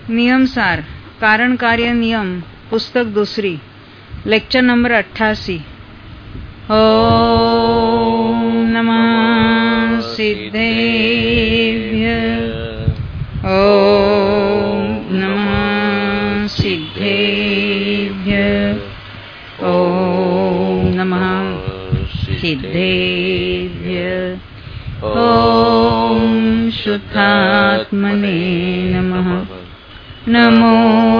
नियम सार कारण कार्य नियम पुस्तक दूसरी लेक्चर नंबर 88। ओम नमः सिद्धेभ्य। ओम नमः सिद्धेभ्य। ओम नमः सिद्धेभ्य। ओम शुद्धात्मने नमः। नमो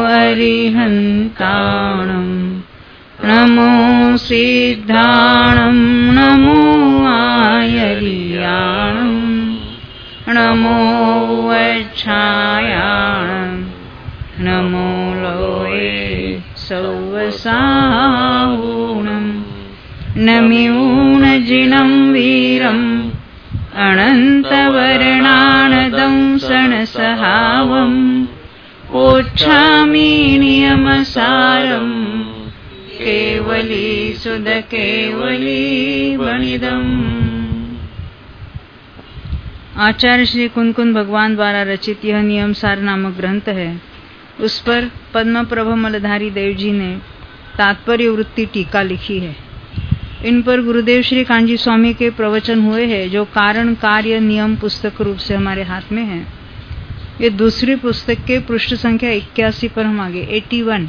अरिहन्ताणं नमो सिद्धाणं नमो आयर्याणं नमो वच्छायाणं नमो लोये सौवसावूणं नम्यूणजिनं वीरम् अनन्तवर्णानदं सणसहावम् ओच्छामि नियमसारम् केवली सुध केवली वणिदम्। आचार्य श्री कुंदकुंद भगवान द्वारा रचित यह नियम सार नामक ग्रंथ है। उस पर पद्म प्रभ मलधारी देव जी ने तात्पर्य वृत्ति टीका लिखी है। इन पर गुरुदेव श्री कांजी स्वामी के प्रवचन हुए हैं, जो कारण कार्य नियम पुस्तक रूप से हमारे हाथ में है। ये दूसरी पुस्तक के पृष्ठ संख्या 81 पर हम आगे 81।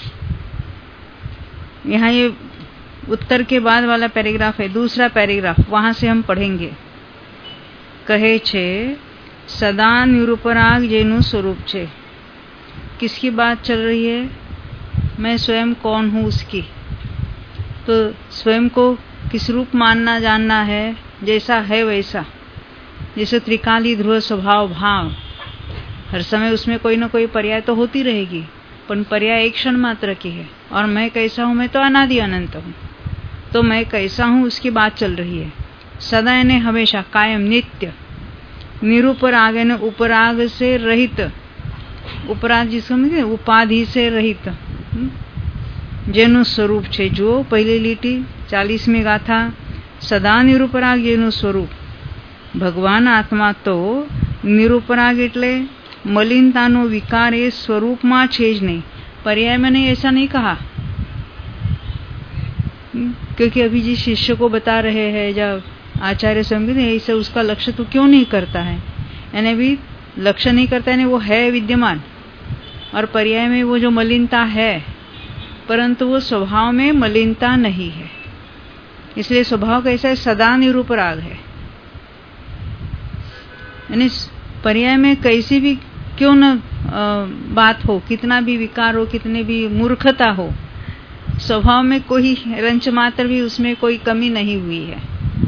यहाँ ये उत्तर के बाद वाला पैराग्राफ है, दूसरा पैराग्राफ, वहां से हम पढ़ेंगे। कहे छे सदा निरुपराग जेनु स्वरूप छे। किसकी बात चल रही है? मैं स्वयं कौन हूँ उसकी। तो स्वयं को किस रूप मानना जानना है? जैसा है वैसा, जैसे त्रिकाली ध्रुव स्वभाव भाव, हर समय उसमें कोई ना कोई पर्याय तो होती रहेगी, पर पर्याय एक क्षण मात्र की है। और मैं कैसा हूं? मैं तो अनादि अनंत हूं। तो मैं कैसा हूं उसकी बात चल रही है। सदा यानी हमेशा, कायम, नित्य। निरुपराग यानी उपराग से रहित, उपराग जिसको मतलब उपाधि से रहित, जेनु स्वरूप छे। जो पहली લીટી 40મી गाथा सदा निरुपराग जेनु स्वरूप। भगवान आत्मा तो निरुपराग એટલે मलिनतानो विकार ये स्वरूप में छे ज नहीं, पर्याय में नहीं, ऐसा नहीं कहा। क्योंकि अभी जिस शिष्य को बता रहे हैं, जब आचार्य स्वयं ऐसा उसका लक्ष्य तो क्यों नहीं करता है, यानी भी लक्ष्य नहीं करता है, वो है विद्यमान और पर्याय में वो जो मलिनता है, परंतु वो स्वभाव में मलिनता नहीं है। इसलिए स्वभाव कैसा है? सदा निरुपराग है। यानी पर्याय में कैसी भी क्यों न बात हो, कितना भी विकार हो, कितने भी मूर्खता हो, स्वभाव में कोई रंच मात्र भी उसमें कोई कमी नहीं हुई है।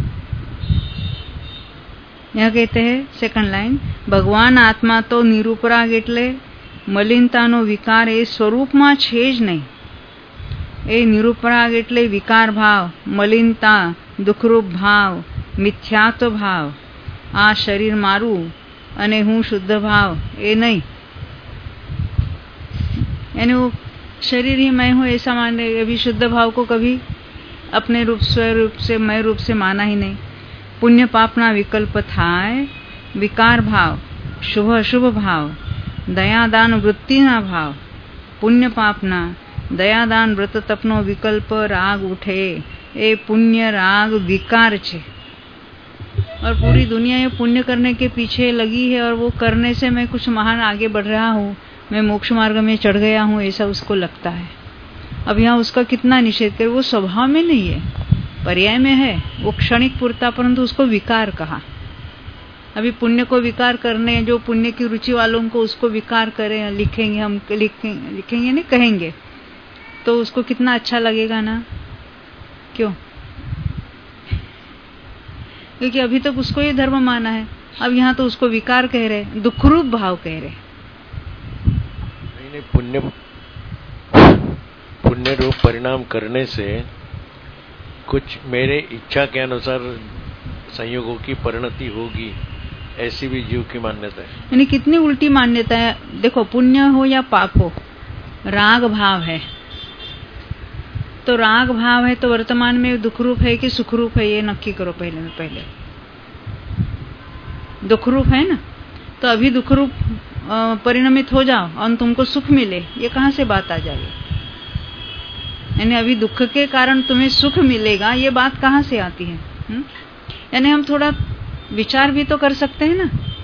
यह कहते हैं सेकंड लाइन, भगवान आत्मा तो निरुपराग એટલે મલિનતાનો વિકાર એ સ્વરૂપમાં છે જ નહીં। એ નિરુપરાગ એટલે વિકાર ભાવ, મલિનતા, દુઃખરૂપ ભાવ, મિથ્યાત્વ ભાવ, આ શરીર મારું અને હું શુદ્ધ ભાવ એ नहीं। यानी वो शरीर ही मैं हूँ ऐसा माने, अभी शुद्ध भाव को कभी अपने रूप स्वरूप से मैं रूप से माना ही नहीं। पुण्य पापना विकल्प थाय, विकार भाव, शुभ अशुभ भाव, दयादान वृत्तिना भाव, पुण्य पापना दयादान व्रत तपनो विकल्प राग उठे, ए पुण्य राग विकार छे। और पूरी दुनिया ये पुण्य करने के पीछे लगी है, और वो करने से मैं कुछ महान आगे बढ़ रहा हूँ, मैं मोक्ष मार्ग में चढ़ गया हूँ, ऐसा उसको लगता है। अब यहाँ उसका कितना निषेध करे, वो स्वभाव में नहीं है, पर्याय में है, वो क्षणिक पूर्ता, परंतु उसको विकार कहा। अभी पुण्य को विकार करने, जो पुण्य की रुचि वालों को उसको विकार करें, लिखेंगे हम, लिखेंगे नहीं, कहेंगे, तो उसको कितना अच्छा लगेगा ना। क्यों? क्योंकि अभी तक उसको ये धर्म माना है, अब यहाँ तो उसको विकार कह रहे, दुखरूप भाव कह रहे। नहीं, पुण्य रूप परिणाम करने से कुछ मेरे इच्छा के अनुसार संयोगों की परिणति होगी, ऐसी भी जीव की मान्यता है। यानी कितनी उल्टी मान्यता है। देखो, पुण्य हो या पाप हो, राग भाव है, तो राग भाव है तो वर्तमान में दुख रूप है कि सुख रूप है, ये नक्की करो पहले में पहले। दुख रूप है ना, तो अभी दुख रूप परिणमित हो जाओ और तुमको सुख मिले, ये कहाँ से बात आ जाएगी? यानी अभी दुख के कारण तुम्हें सुख मिलेगा, ये बात कहाँ से आती है? यानी हम थोड़ा विचार भी तो कर सकते हैं ना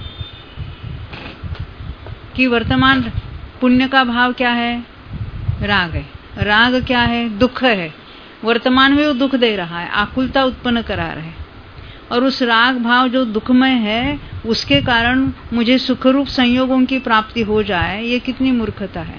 कि वर्तमान पुण्य का भाव क्या है? राग है। राग क्या है? दुख है। वर्तमान में वो दुख दे रहा है, आकुलता उत्पन्न करा रहा है, और उस राग भाव जो दुखमय है उसके कारण मुझे सुखरूप संयोगों की प्राप्ति हो जाए, ये कितनी मूर्खता है।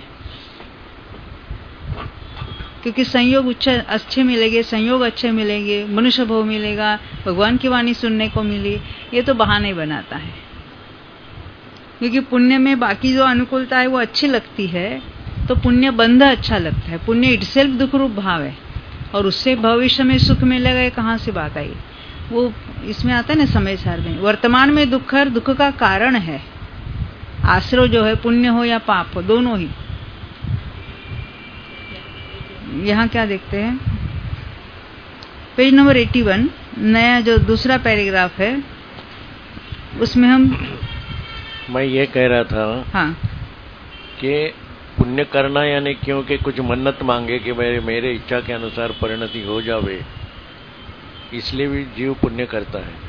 क्योंकि संयोग अच्छे मिलेंगे, संयोग अच्छे मिलेंगे, मनुष्य भव मिलेगा, भगवान की वाणी सुनने को मिली, ये तो बहाने बनाता है। क्योंकि पुण्य में बाकी जो अनुकूलता है वो अच्छी लगती है, तो पुण्य बंध अच्छा लगता है। पुण्य इटसेल्फ दुख रूप भाव है, और उससे भविष्य में सुख मिलेगा, ये कहाँ से बात आई? वो इसमें आता है ना समय सार में, वर्तमान में दुख और दुख का कारण है आश्रय जो है, पुण्य हो या पाप हो, दोनों ही। यहाँ क्या देखते हैं, पेज नंबर 81, नया जो दूसरा पैराग्राफ है, उसमें मैं ये कह रहा था हाँ कि पुण्य करना यानी क्योंकि कुछ मन्नत मांगे कि मेरे इच्छा के अनुसार परिणति हो जावे, इसलिए भी जीव पुण्य करता है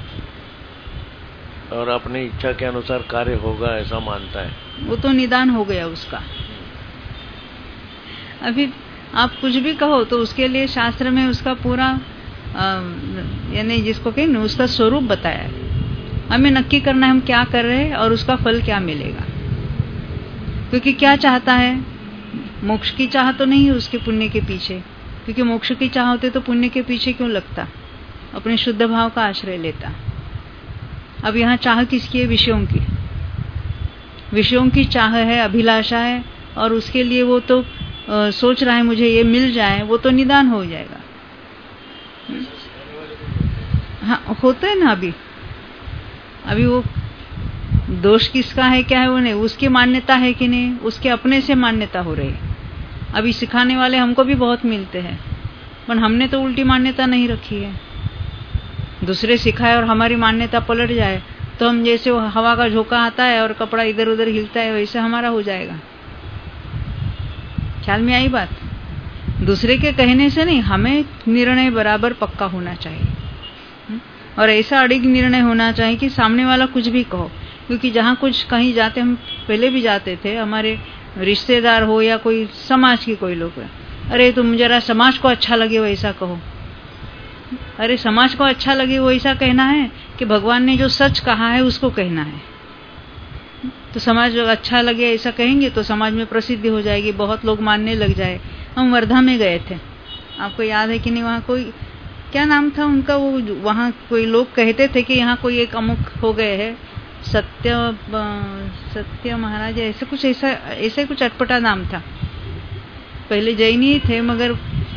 और अपनी इच्छा के अनुसार कार्य होगा ऐसा मानता है। वो तो निदान हो गया उसका। अभी आप कुछ भी कहो तो उसके लिए शास्त्र में उसका पूरा यानी जिसको कहें ना उसका स्वरूप बताया है। हमें नक्की करना है हम क्या कर रहे हैं और उसका फल क्या मिलेगा। क्योंकि क्या चाहता है, मोक्ष की चाह तो नहीं है उसके पुण्य के पीछे, क्योंकि मोक्ष की चाह होते तो पुण्य के पीछे क्यों लगता, अपने शुद्ध भाव का आश्रय लेता। अब यहाँ चाह किसकी है? विषयों की। विषयों की चाह है, अभिलाषा है, और उसके लिए वो तो सोच रहा है मुझे ये मिल जाए, वो तो निदान हो जाएगा। हाँ होता है ना। अभी वो दोष किसका है क्या है वो नहीं, उसकी मान्यता है कि नहीं, उसके अपने से मान्यता हो रही है। अभी सिखाने वाले हमको भी बहुत मिलते हैं, पर हमने तो उल्टी मान्यता नहीं रखी है। दूसरे सिखाए और हमारी मान्यता पलट जाए तो हम जैसे हवा का झोंका आता है और कपड़ा इधर उधर हिलता है वैसे हमारा हो जाएगा। ख्याल में आई बात? दूसरे के कहने से नहीं, हमें निर्णय बराबर पक्का होना चाहिए, और ऐसा अड़िग निर्णय होना चाहिए कि सामने वाला कुछ भी कहो। क्योंकि जहाँ कुछ कहीं जाते, हम पहले भी जाते थे, हमारे रिश्तेदार हो या कोई समाज की कोई लोग, अरे तुम जरा समाज को अच्छा लगे वैसा कहो। अरे समाज को अच्छा लगे वैसा कहना है कि भगवान ने जो सच कहा है उसको कहना है। तो समाज अच्छा लगे ऐसा कहेंगे तो समाज में प्रसिद्धि हो जाएगी, बहुत लोग मानने लग जाए। हम वर्धा में गए थे, आपको याद है कि नहीं? वहाँ कोई क्या नाम था उनका, वो वहाँ कोई लोग कहते थे कि यहाँ कोई एक अमुक हो गए है, सत्य महाराज, ऐसे कुछ ऐसे कुछ अटपटा नाम था। पहले जैन ही थे मगर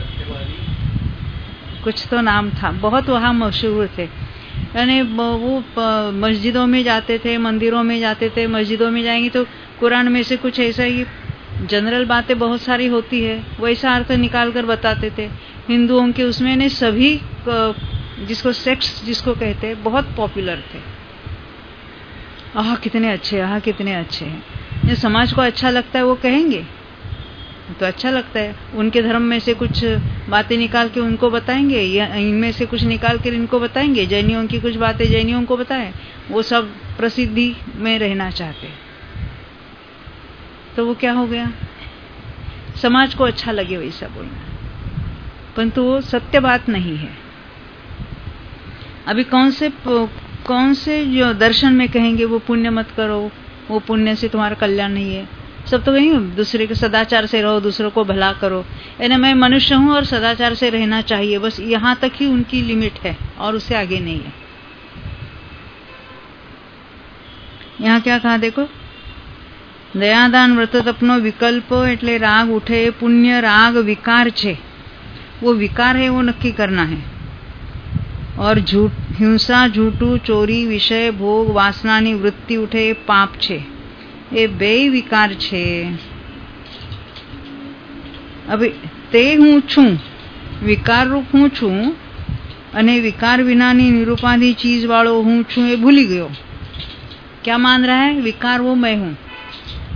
कुछ तो नाम था, बहुत वहाँ मशहूर थे। यानी वो मस्जिदों में जाते थे, मंदिरों में जाते थे। मस्जिदों में जाएंगे तो कुरान में से कुछ ऐसा ही जनरल बातें बहुत सारी होती है, वैसा अर्थ निकाल कर बताते थे। हिंदुओं के उसमें ने सभी जिसको सेक्ट्स जिसको कहते हैं बहुत पॉपुलर थे। आह कितने अच्छे, आह कितने अच्छे हैं। जो समाज को अच्छा लगता है वो कहेंगे तो अच्छा लगता है। उनके धर्म में से कुछ बातें निकाल के उनको बताएंगे, या इनमें से कुछ निकाल कर इनको बताएंगे। जैनियों की कुछ बातें जैनियों को बताएं, वो सब प्रसिद्धि में रहना चाहते हैं। तो वो क्या हो गया, समाज को अच्छा लगे वैसा बोलना, परंतु वो सत्य बात नहीं है। अभी कौन से जो दर्शन में कहेंगे वो पुण्य मत करो, वो पुण्य से तुम्हारा कल्याण नहीं है। सब तो कहेंगे दूसरे के सदाचार से रहो, दूसरों को भला करो। यानी मैं मनुष्य हूं और सदाचार से रहना चाहिए, बस यहाँ तक ही उनकी लिमिट है और उससे आगे नहीं है। यहाँ क्या कहा देखो, दयादान व्रत अपनो विकल्प एटले राग उठे। पुण्य राग विकार छे, वो विकार है, वो नक्की करना है। और हिंसा, झूठू, चोरी, विषय, भोग, वासनानी वृत्ति उठे, पाप छे। એ બે વિકાર છે। હવે તે હું છું, વિકાર રૂપ હું છું, અને વિકાર વિનાની નિરૂપાધી चीज वालो हूँ छू, ये भूली गयो। क्या मान रहा है? विकार वो मैं हूँ,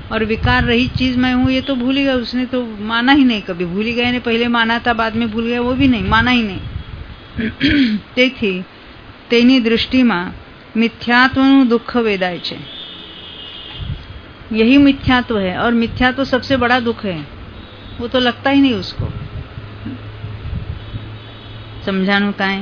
और विकार रहित चीज मैं हूं ये तो भूल ही गया, उसने तो माना ही नहीं कभी। भूल ही गया ने, पहले माना था बाद में भूल गया, वो भी नहीं माना ही नहीं। તેથી તેની દૃષ્ટિમાં મિથ્યાત્વનું दुख વેદાય છે। यही मिथ्यात्व है और मिथ्यात्व सबसे बड़ा दुख है, वो तो लगता ही नहीं उसको। समझानु काए?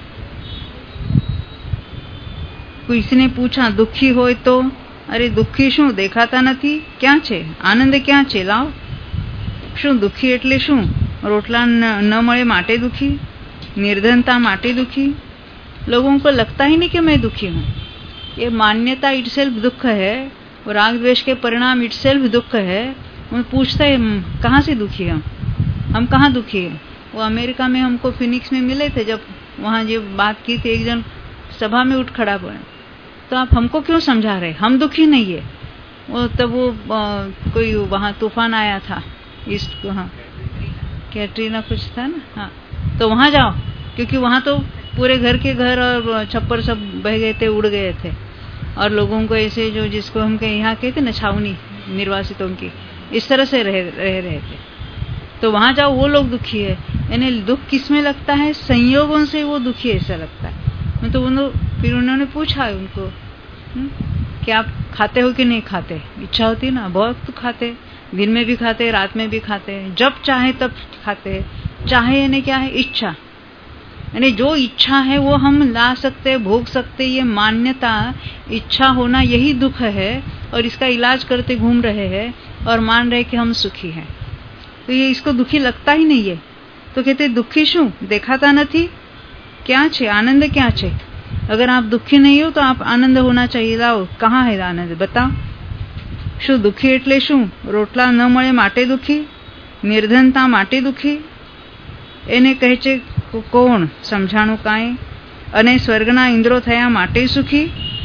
किसने पूछा दुखी होय तो, अरे दुखी શું દેખાતા નથી? ક્યાં છે આનંદ? ક્યાં છે? લાવ। શું दुखी એટલે શું? રોટલા ન મળે માટે दुखी, निर्धनता माटे दुखी। लोगों को लगता ही नहीं कि मैं दुखी हूँ। ये मान्यता इटसेल्फ दुख है, और राग द्वेष के परिणाम इटसेल्फ दुख है। वो पूछते हैं कहाँ से दुखी है, हम कहाँ दुखी है। वो अमेरिका में हमको फिनिक्स में मिले थे, जब वहाँ जो बात की थी, एक जन सभा में उठ खड़ा पड़े, तो आप हमको क्यों समझा रहे, हम दुखी नहीं है। वो तब वो कोई वहाँ तूफान आया था ईस्ट, हाँ कैटरीना कुछ था ना, हाँ, तो वहां जाओ, क्योंकि वहां तो पूरे घर के घर और छप्पर सब बह गए थे, उड़ गए थे, और लोगों को ऐसे जो जिसको हम यहाँ कहते ना छावनी, निर्वासितों की, इस तरह से रह रहे थे। तो वहां जाओ, वो लोग दुखी है। यानी दुख किस में लगता है? संयोगों से वो दुखी ऐसा लगता है। तो फिर उन्होंने पूछा उनको कि आप खाते हो कि नहीं खाते? इच्छा होती ना, बहुत तो खाते, दिन में भी खाते, रात में भी खाते, जब चाहे तब खाते। चाहे यानी क्या है? इच्छा। यानी जो इच्छा है वो हम ला सकते, भोग सकते। ये मान्यता, इच्छा होना, यही दुख है, और इसका इलाज करते घूम रहे हैं और मान रहे कि हम सुखी हैं। तो ये इसको दुखी लगता ही नहीं है। तो कहते दुखी शू देखाता नहीं? क्या छे आनंद? क्या छे? अगर आप दुखी नहीं हो तो आप आनंद होना चाहिए। लाओ, कहाँ है आनंद बताओ। शू दुखी एटले शू? रोटला न મળે માટે दुखी, निर्धनता માટે दुखी। એને કહે છે કોણ? સમજાણું કાંઈ? અને સ્વર્ગના ઇન્દ્રો થયા માટે સુખી।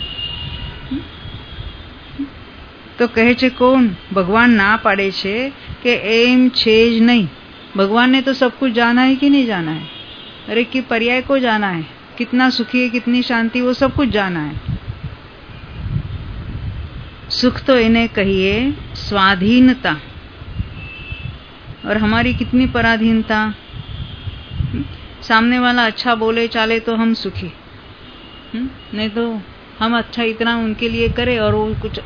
तो કહે છે કોણ? ભગવાન ના પાડે છે કે એમ છે જ નહીં। भगवान ने तो सब कुछ जाना है कि नहीं जाना है? अरे कि पर्याय को जाना है, कितना सुखी है, कितनी शांति, वो सब कुछ जाना है। सुख तो इन्हें कहिए स्वाधीनता, और हमारी कितनी पराधीनता। सामने वाला अच्छा बोले चाले तो हम सुखी, नहीं तो हम अच्छा इतना उनके लिए करें और वो कुछ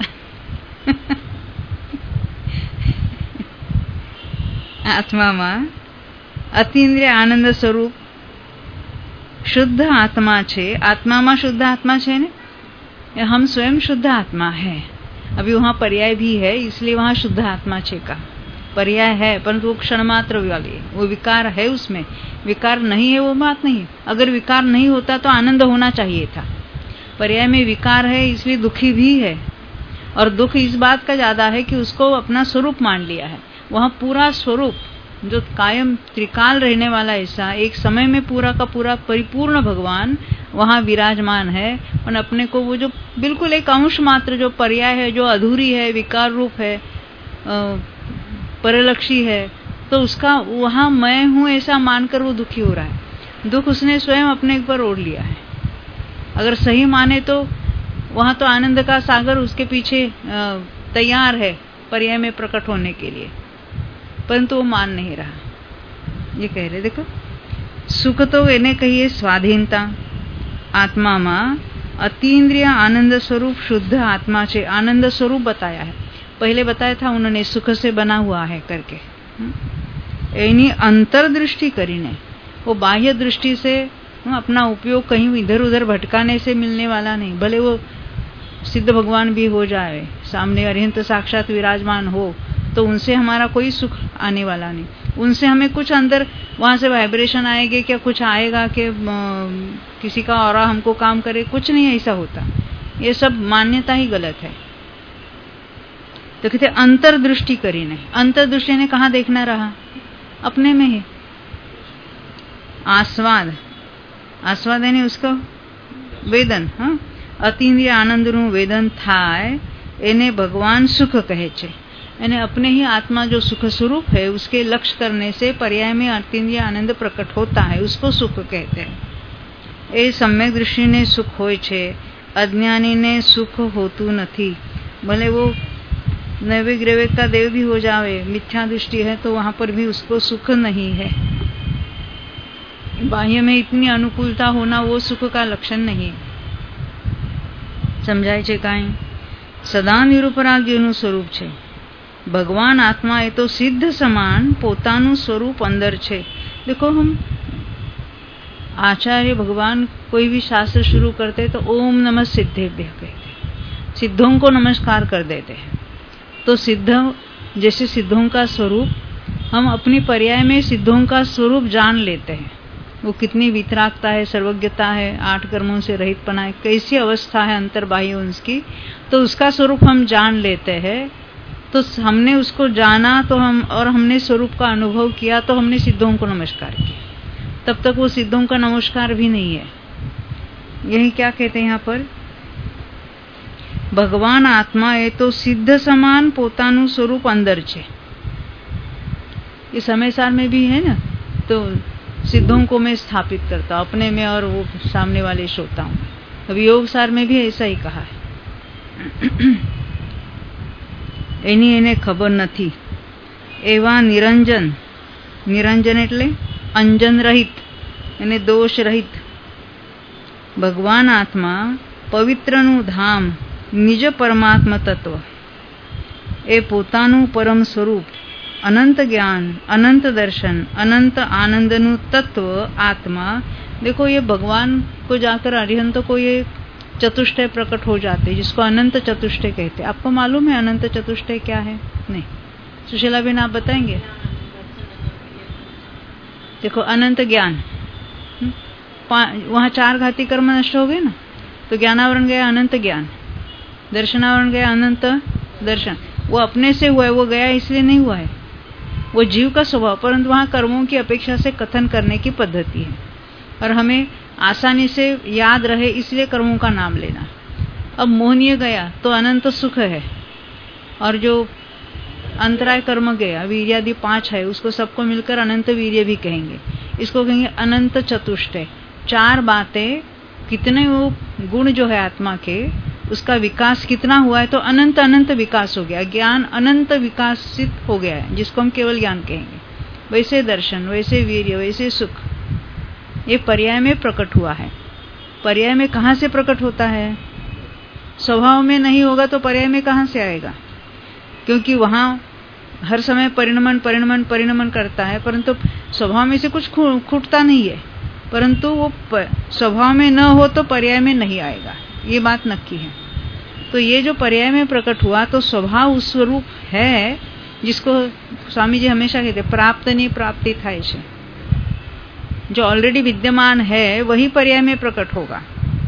આત્મામાં અતિન્દ્રિય આનંદ સ્વરૂપ शुद्ध आत्मा छे। आत्मा शुद्ध आत्मा छे ने, हम स्वयं शुद्ध आत्मा है। अभी वहाँ पर्याय भी है, इसलिए वहाँ शुद्ध आत्मा छे का पर्याय है, परंतु वो क्षण मात्र वाली है। वो विकार है, उसमें विकार नहीं है, वो बात नहीं है। अगर विकार नहीं होता तो आनंद होना चाहिए था। पर्याय में विकार है, इसलिए दुखी भी है, और दुख इस बात का ज्यादा है कि उसको अपना स्वरूप मान लिया है। वहाँ पूरा स्वरूप जो कायम त्रिकाल रहने वाला, ऐसा एक समय में पूरा का पूरा परिपूर्ण भगवान वहाँ विराजमान है, और अपने को वो जो बिल्कुल एक अंश मात्र जो पर्याय है, जो अधूरी है, विकार रूप है, परलक्षी है, तो उसका वहाँ मैं हूँ ऐसा मानकर वो दुखी हो रहा है। दुख उसने स्वयं अपने ऊपर ओढ़ लिया है। अगर सही माने तो वहाँ तो आनंद का सागर उसके पीछे तैयार है पर्याय में प्रकट होने के लिए, परंतु वो मान नहीं रहा। ये कह रहे देखो, सुख तो इन्हें कहिए स्वाधीनता। आत्मा में अतीन्द्रिय आनंद स्वरूप शुद्ध आत्मा छे। आनंद स्वरूप बताया है, पहले बताया था उन्होंने सुख से बना हुआ है करके। एनी अंतर्दृष्टि करीने, वो बाह्य दृष्टि से अपना उपयोग कहीं इधर उधर भटकाने से मिलने वाला नहीं। भले वो सिद्ध भगवान भी हो जाए, सामने अरिहंत साक्षात विराजमान हो, तो उनसे हमारा कोई सुख आने वाला नहीं। उनसे हमें कुछ अंदर वहां से वाइब्रेशन आएंगे, क्या कुछ आएगा कि किसी का और हमको काम करे, कुछ नहीं ऐसा होता। ये सब मान्यता ही गलत है। तो कहते अंतर्दृष्टि करीने, अंतर्दृष्टि ने कहाँ देखना रहा? अपने में है। आस्वाद, आस्वाद है उसको वेदन, हाँ, अतीन्द्रिय आनंदનું વેદન થાય એને ભગવાન સુખ કહે છે। यानी अपने ही आत्मा जो सुख स्वरूप है, उसके लक्ष्य करने से पर्याय में अतीन्द्रिय आनंद प्रकट होता है, उसको सुख कहते हैं। ए सम्यक दृष्टि ने सुख होय छे, अज्ञानी ने सुख होतुं नथी। भले वो नैवेग ग्रेवेग का देव भी हो जावे, मिथ्या दृष्टि है तो वहां पर भी उसको सुख नहीं है। बाह्य में इतनी अनुकूलता होना वो सुख का लक्षण नहीं है। समझाय છે કાંઈ? સદા નિરુપરાગ જેનું સ્વરૂપ છે। ભગવાન આત્મા એ તો સિદ્ધ સમાન પોતાનું स्वरूप अंदर છે। देखो हम आचार्य भगवान कोई भी शास्त्र शुरू करते तो ओम नमः सिद्धेभ्य कहते, सिद्धों को नमस्कार कर देते हैं। तो सिद्ध जैसे सिद्धों का स्वरूप हम अपनी पर्याय में सिद्धों का स्वरूप जान लेते हैं। वो कितनी वितरागता है, सर्वज्ञता है, 8 कर्मों से रहितपना है, कैसी अवस्था है अंतर्बाह्य उसकी, तो उसका स्वरूप हम जान लेते हैं। तो हमने उसको जाना तो हमने स्वरूप का अनुभव किया तो हमने सिद्धों को नमस्कार किया। तब तक वो सिद्धों का नमस्कार भी नहीं है। यही क्या कहते हैं यहाँ पर, भगवान आत्मा ए तो सिद्ध समान पोतानु स्वरूप अंदर छे। ये समय सार में भी है ना, तो सिद्धों को मैं स्थापित करता हूँ अपने में और वो सामने वाले श्रोताओं में। अभी योग सार में भी ऐसा ही कहा है। एनी एने खबर नथी एवा निरंजन, निरंजन एटले अंजन रहित एने दोष रहित भगवान आत्मा पवित्रनु धाम निज परमात्मा तत्व ए पोतानु परम स्वरूप अनंत ज्ञान, अनंत दर्शन, अनंत आनंदनु तत्व आत्मा। देखो ये भगवान को जाकर अरिहंतों को ये चतुष्टय प्रकट हो जाते, जिसको अनंत चतुष्टय कहते। आपको मालूम है अनंत चतुष्टय क्या है? नहीं, सुशीला बेन आप बताएंगे। देखो अनंत ज्ञान, वहां 4 घाती कर्म नष्ट हो गए ना, तो ज्ञानावरण गया अनंत ज्ञान, दर्शनावरण गया अनंत दर्शन। वो अपने से हुआ है, वो गया इसलिए नहीं हुआ है, वो जीव का स्वभाव, परंतु वहां कर्मों की अपेक्षा से कथन करने की पद्धति है और हमें आसानी से याद रहे इसलिए कर्मों का नाम लेना। अब मोहनीय गया तो अनंत सुख है, और जो अंतराय कर्म गया वीर्यादि 5 है, उसको सबको मिलकर अनंत वीर्य भी कहेंगे। इसको कहेंगे अनंत चतुष्टय। 4 बातें, कितने वो गुण जो है आत्मा के, उसका विकास कितना हुआ है, तो अनंत अनंत विकास हो गया। ज्ञान अनंत विकासित हो गया है, जिसको हम केवल ज्ञान कहेंगे। वैसे दर्शन, वैसे वीर्य, वैसे सुख, ये पर्याय में प्रकट हुआ है। पर्याय में कहाँ से प्रकट होता है? स्वभाव में नहीं होगा तो पर्याय में कहाँ से आएगा? क्योंकि वहां हर समय परिणमन परिणमन परिणमन करता है, परंतु स्वभाव में से कुछ खूटता नहीं है, परंतु वो स्वभाव में न हो तो पर्याय में नहीं आएगा, ये बात नक्की है। तो ये जो पर्याय में प्रकट हुआ तो स्वभाव उस स्वरूप है जिसको स्वामी जी हमेशा कहते प्राप्त नहीं प्राप्ति थाय छे। जो ऑलरेडी विद्यमान है वही पर्याय में प्रकट होगा।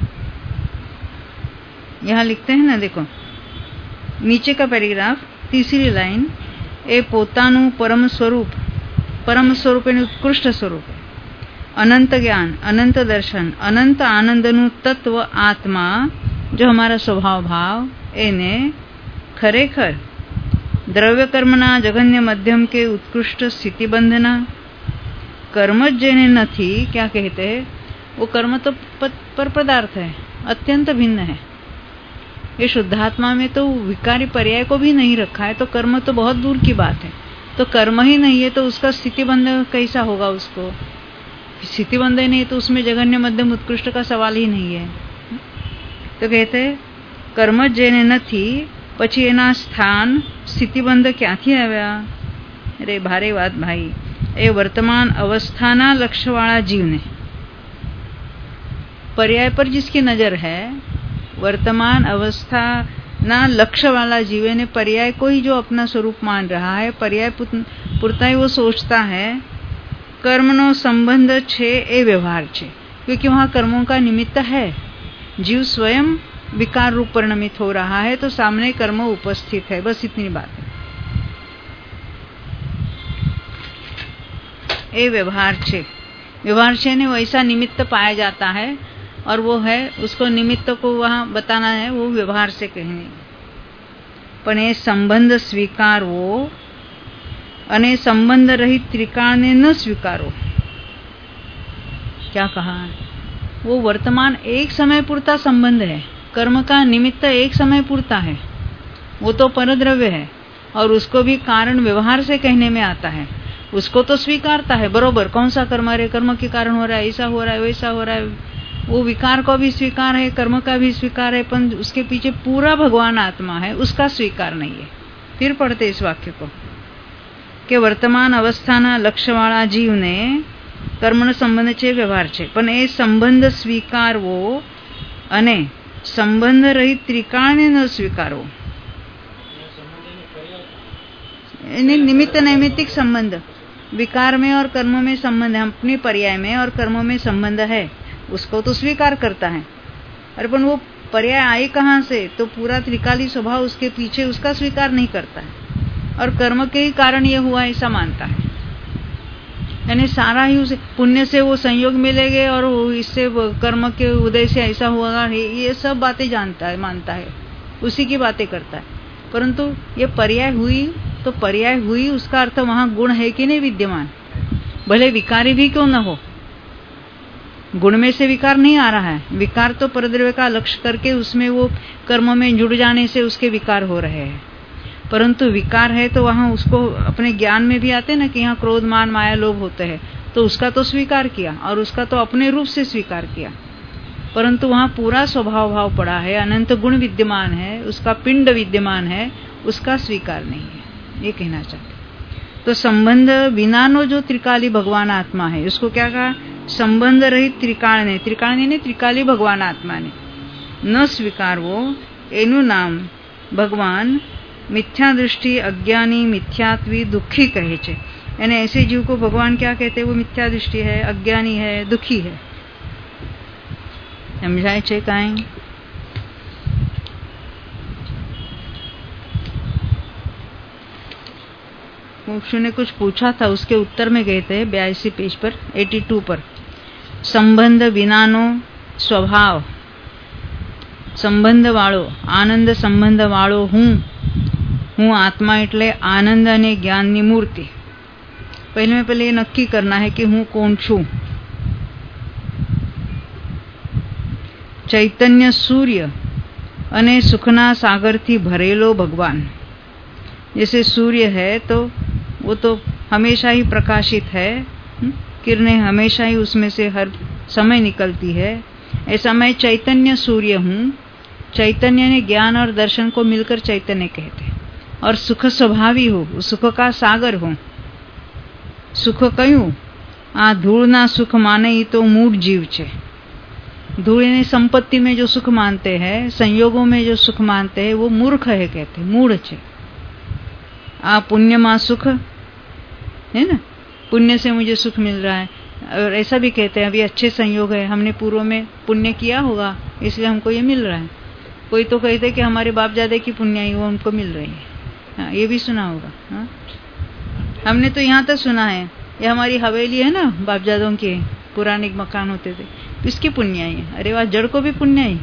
यहां लिखते हैं ना, देखो नीचे का पैराग्राफ, तीसरी लाइन, ए पोतानु परम स्वरूप, परम स्वरूप यानी उत्कृष्ट स्वरूप, अनंत ज्ञान, अनंत दर्शन, अनंत आनंदनु तत्व आत्मा, जो हमारा स्वभाव भाव एने खरेखर द्रव्य कर्मना जघन्य मध्यम के उत्कृष्ट स्थिति बंधना कर्म जेने नथी, क्या कहते हैं, वो कर्म तो पर पदार्थ है, अत्यंत भिन्न है। ये शुद्धात्मा में तो विकारी पर्याय को भी नहीं रखा है, तो कर्म तो बहुत दूर की बात है। तो कर्म ही नहीं है तो उसका स्थिति बंध कैसा होगा? उसको स्थिति बंध नहीं तो उसमें जघन्य मध्यम उत्कृष्ट का सवाल ही नहीं है। तो कहते कर्म जेने नथी, પછી એના સ્થાન સ્થિતિબંધ ક્યાંથી આવ્યા? અરે ભારે વાત ભાઈ, એ વર્તમાન અવસ્થાના લક્ષ્યવાળા જીવને, पर्याय पर जिसकी नजर है, वर्तमान अवस्था लक्ष्य वाला जीव ने पर्याय को ही जो अपना स्वरूप मान रहा है, पर्याय पुरता ही वो सोचता है कर्मनो संबंध छे ए व्यवहार छे, क्योंकि वहां कर्मों का निमित्त है। जीव स्वयं विकार रूप परिणमित हो रहा है तो सामने कर्म उपस्थित है, बस इतनी बात है। ए व्यवहार छे, व्यवहार छे ने वैसा निमित्त पाया जाता है और वो है, उसको निमित्त को वहां बताना है, वो व्यवहार से कहेंगे। पण ए संबंध स्वीकारवो अने संबंध रहित त्रिकाल ने न स्वीकारो। क्या कहा? वो वर्तमान एक समय पूरता संबंध है, कर्म का निमित्त एक समय पूरता है, वो तो परद्रव्य है, और उसको भी कारण व्यवहार से कहने में आता है, उसको तो स्वीकारता है बरोबर, कौन सा कर्म है, कर्म के कारण हो रहा है, ऐसा हो रहा है, वैसा हो रहा है, वो विकार को भी स्वीकार है, कर्म का भी स्वीकार है, पर उसके पीछे पूरा भगवान आत्मा है, उसका स्वीकार नहीं है। फिर पढ़ते इस वाक्य को कि वर्तमान अवस्थाना लक्ष्यवाળા जीवने કર્મનો સંબંધ છે, વ્યવહાર છે, પણ એ સંબંધ સ્વીકારવો અને સંબંધ રહિત ત્રિકાળને ન સ્વીકારવો, यानी निमित्त नैमित्तिक संबंध, विकार में और कर्म में संबंध है, अपनी पर्याय में और कर्मों में संबंध है, उसको तो स्वीकार करता है। अरे पण वो पर्याय आए कहाँ से, तो पूरा त्रिकाली स्वभाव उसके पीछे, उसका स्वीकार नहीं करता है, और कर्म के ही कारण ये हुआ ऐसा मानता है। यानी सारा ही उसे पुण्य से वो संयोग मिलेंगे और इससे कर्म के उदय से ऐसा हुआ, ये सब बातें जानता है, मानता है, उसी की बातें करता है। परंतु ये पर्याय हुई तो पर्याय हुई, उसका अर्थ वहां गुण है कि नहीं विद्यमान, भले विकारी भी क्यों न हो, गुण में से विकार नहीं आ रहा है, विकार तो परद्रव्य का लक्ष्य करके उसमें वो कर्म में जुड़ जाने से उसके विकार हो रहे हैं। परंतु विकार है तो वहां उसको अपने ज्ञान में भी आते ना कि यहाँ क्रोध मान माया लोभ होते हैं, तो उसका तो स्वीकार किया और उसका तो अपने रूप से स्वीकार किया, परंतु वहां पूरा स्वभाव भाव पड़ा है, अनंत गुण विद्यमान है, उसका पिंड विद्यमान है, उसका स्वीकार नहीं है, ये कहना चाहते। तो संबंध बिनानो जो त्रिकाली भगवान आत्मा है, उसको क्या कहा, संबंध रहित त्रिकाल ने त्रिकाली भगवान आत्मा ने न स्वीकारवो, एनु नाम भगवान मिथ्या दृष्टि अज्ञानी मिथ्यात्वी दुखी कहे छे। यानी ऐसे जीव को भगवान क्या कहते हैं, वो मिथ्या दृष्टि है, अज्ञानी है, दुखी है। समझाए छे काई? मुक्षु ने कुछ पूछा था, उसके उत्तर में गए थे 82 पेज पर, 82 पर। संबंध विनानो स्वभाव, संबंध वाळो, आनंद संबंध वाळो हूँ आत्मा એટલે आनंद અને જ્ઞાનની મૂર્તિ। पहले ये नक्की करना है कि हूँ कौन छू। चैतन्य सूर्य અને सुखना सागर थी भरेलो भगवान। जैसे सूर्य है तो वो तो हमेशा ही प्रकाशित है, किरणें हमेशा ही उसमें से हर समय निकलती है, ऐसा मैं चैतन्य सूर्य हूँ। चैतन्य ने ज्ञान और दर्शन को मिलकर चैतन्य कहते हैं। और सुख स्वभावी हो, सुख का सागर हो। सुख क्यों, आ धूलना सुख माने ही तो मूढ़ जीव छे। धूल ने संपत्ति में जो सुख मानते हैं, संयोगों में जो सुख मानते हैं, वो मूर्ख है कहते, मूढ़ छे। आ पुण्य मां सुख है ना, पुण्य से मुझे सुख मिल रहा है, और ऐसा भी कहते हैं अभी अच्छे संयोग है, हमने पूर्व में पुण्य किया होगा इसलिए हमको ये मिल रहा है। कोई तो कहते कि हमारे बाप दादा की पुण्याई वो उनको मिल रही है। हाँ, ये भी सुना होगा। हाँ? हमने तो यहाँ तक सुना है, ये हमारी हवेली है ना, बाप दादों के पुराने मकान होते थे, इसकी पुण्याई है। अरे वाह, जड़ को भी पुण्याई।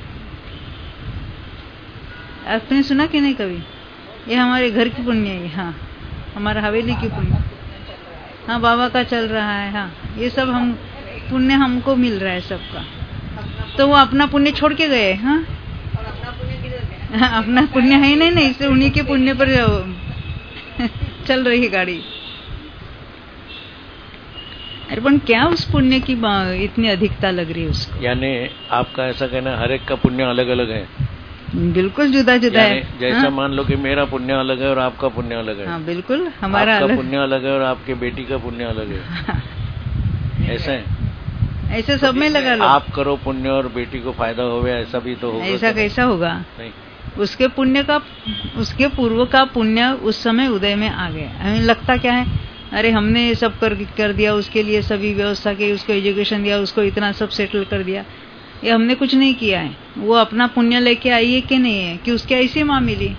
आपने सुना कि नहीं कभी, ये हमारे घर की पुण्याई। हाँ, हमारा हवेली की पुण्य, हाँ बाबा का चल रहा है। हाँ, ये सब हम पुण्य हमको मिल रहा है सबका। तो वो अपना पुण्य छोड़ के गए। हाँ, अपना पुण्य है नहीं, इसलिए उन्हीं के पुण्य पर चल रही है गाड़ी। अरे पण क्या उस पुण्य की इतनी अधिकता लग रही है उसको? यानी आपका ऐसा कहना हर एक का पुण्य अलग अलग है? बिल्कुल जुदा जुदा है। जैसा हाँ? मान लो कि मेरा पुण्य अलग है और आपका पुण्य अलग है। हाँ बिल्कुल, हमारा आपका पुण्य अलग है और आपके बेटी का पुण्य अलग है। ऐसा है, ऐसे सब में लगा लो। आप करो पुण्य और बेटी को फायदा होगा, ऐसा भी तो होगा। ऐसा कैसा होगा? नहीं, उसके पुण्य का, उसके पूर्व का पुण्य उस समय उदय में आ गया। हमें लगता क्या है, अरे हमने ये सब कर दिया, उसके लिए सभी व्यवस्था की, उसको एजुकेशन दिया, उसको इतना सब सेटल कर दिया, ये हमने कुछ नहीं किया है। वो अपना पुण्य लेके आई है कि नहीं है, कि उसके ऐसी माँ मिली।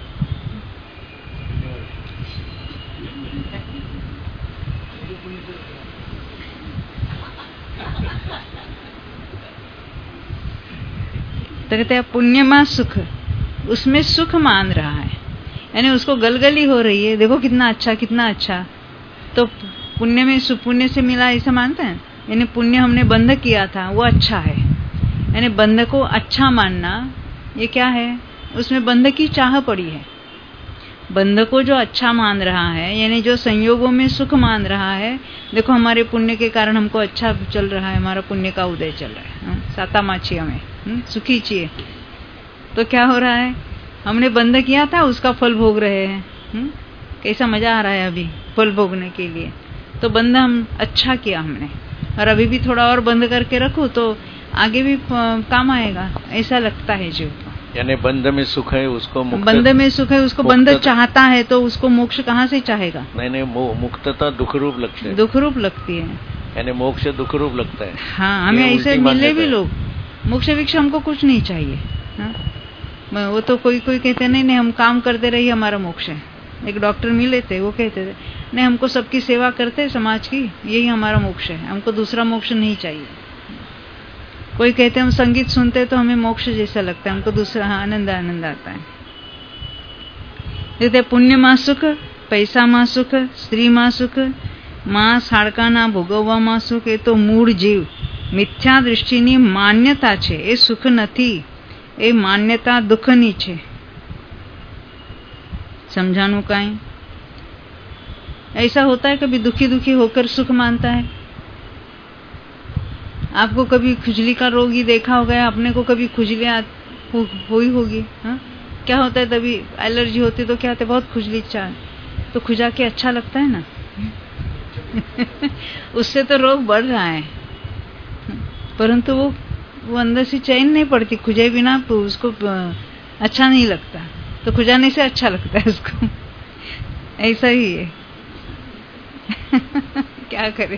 तो कहते हैं पुण्य मां सुख, उसमें सुख मान रहा है, यानी उसको गलगली हो रही है, देखो कितना अच्छा कितना अच्छा। तो पुण्य में पुण्य से मिला ऐसा मानते हैं, यानी पुण्य हमने बंध किया था वो अच्छा है, यानी बंध को अच्छा मानना, ये क्या है, उसमें बंध की चाह पड़ी है। बंध को जो अच्छा मान रहा है, यानी जो संयोगों में सुख मान रहा है, देखो हमारे पुण्य के कारण हमको अच्छा चल रहा है, हमारा पुण्य का उदय चल रहा है, साता माची हमें सुखी चाहिए, तो क्या हो रहा है, हमने बंध किया था उसका फल भोग रहे हैं। कैसा मजा आ रहा है अभी फल भोगने के लिए, तो बंध हम अच्छा किया हमने, और अभी भी थोड़ा और बंद करके रखो तो आगे भी काम आएगा, ऐसा लगता है जीव को। यानी बंध में सुख है उसको बंध में सुख है उसको बंध चाहता है, तो उसको मोक्ष कहाँ से चाहेगा? नहीं, मुक्तता दुख रूप लगती है, दुख रूप लगती है, यानी मोक्ष दुख रूप लगता है। हाँ, हमें ऐसे मिले भी लोग, मोक्ष वीक्ष हमको कुछ नहीं चाहिए। हाँ? वो तो कोई कहते नहीं हम काम करते रहिए हमारा मोक्ष है। एक डॉक्टर मिले थे, वो कहते थे नहीं हमको सबकी सेवा करते समाज की, यही हमारा मोक्ष है, हमको दूसरा मोक्ष नहीं चाहिए। कोई कहते हम संगीत सुनते तो हमें मोक्ष जैसा लगता है, हमको दूसरा आनंद आता है। कहते पुण्य માં સુખ, પૈસા માં સુખ, સ્ત્રી માં સુખ, માંસ હાડકાના ભોગવવામાં સુખ, એ તો મૂળ જીવ મિથ્યા દૃષ્ટિની માન્યતા છે, એ સુખ નથી, એ માન્યતા દુઃખની છે। समझानु काई? ऐसा होता है कभी दुखी दुखी होकर सुख मानता है। आपको कभी खुजली का रोग ही देखा होगा, अपने को कभी खुजली हुई होगी। क्या होता है तभी एलर्जी होती तो क्या होता है, बहुत खुजली चाल, तो खुजा के अच्छा लगता है ना उससे तो रोग बढ़ रहा है, परंतु वो अंदर से चैन नहीं पड़ती, खुजे बिना उसको अच्छा नहीं लगता, तो खुजाने से अच्छा लगता है उसको। ऐसा ही है क्या करे।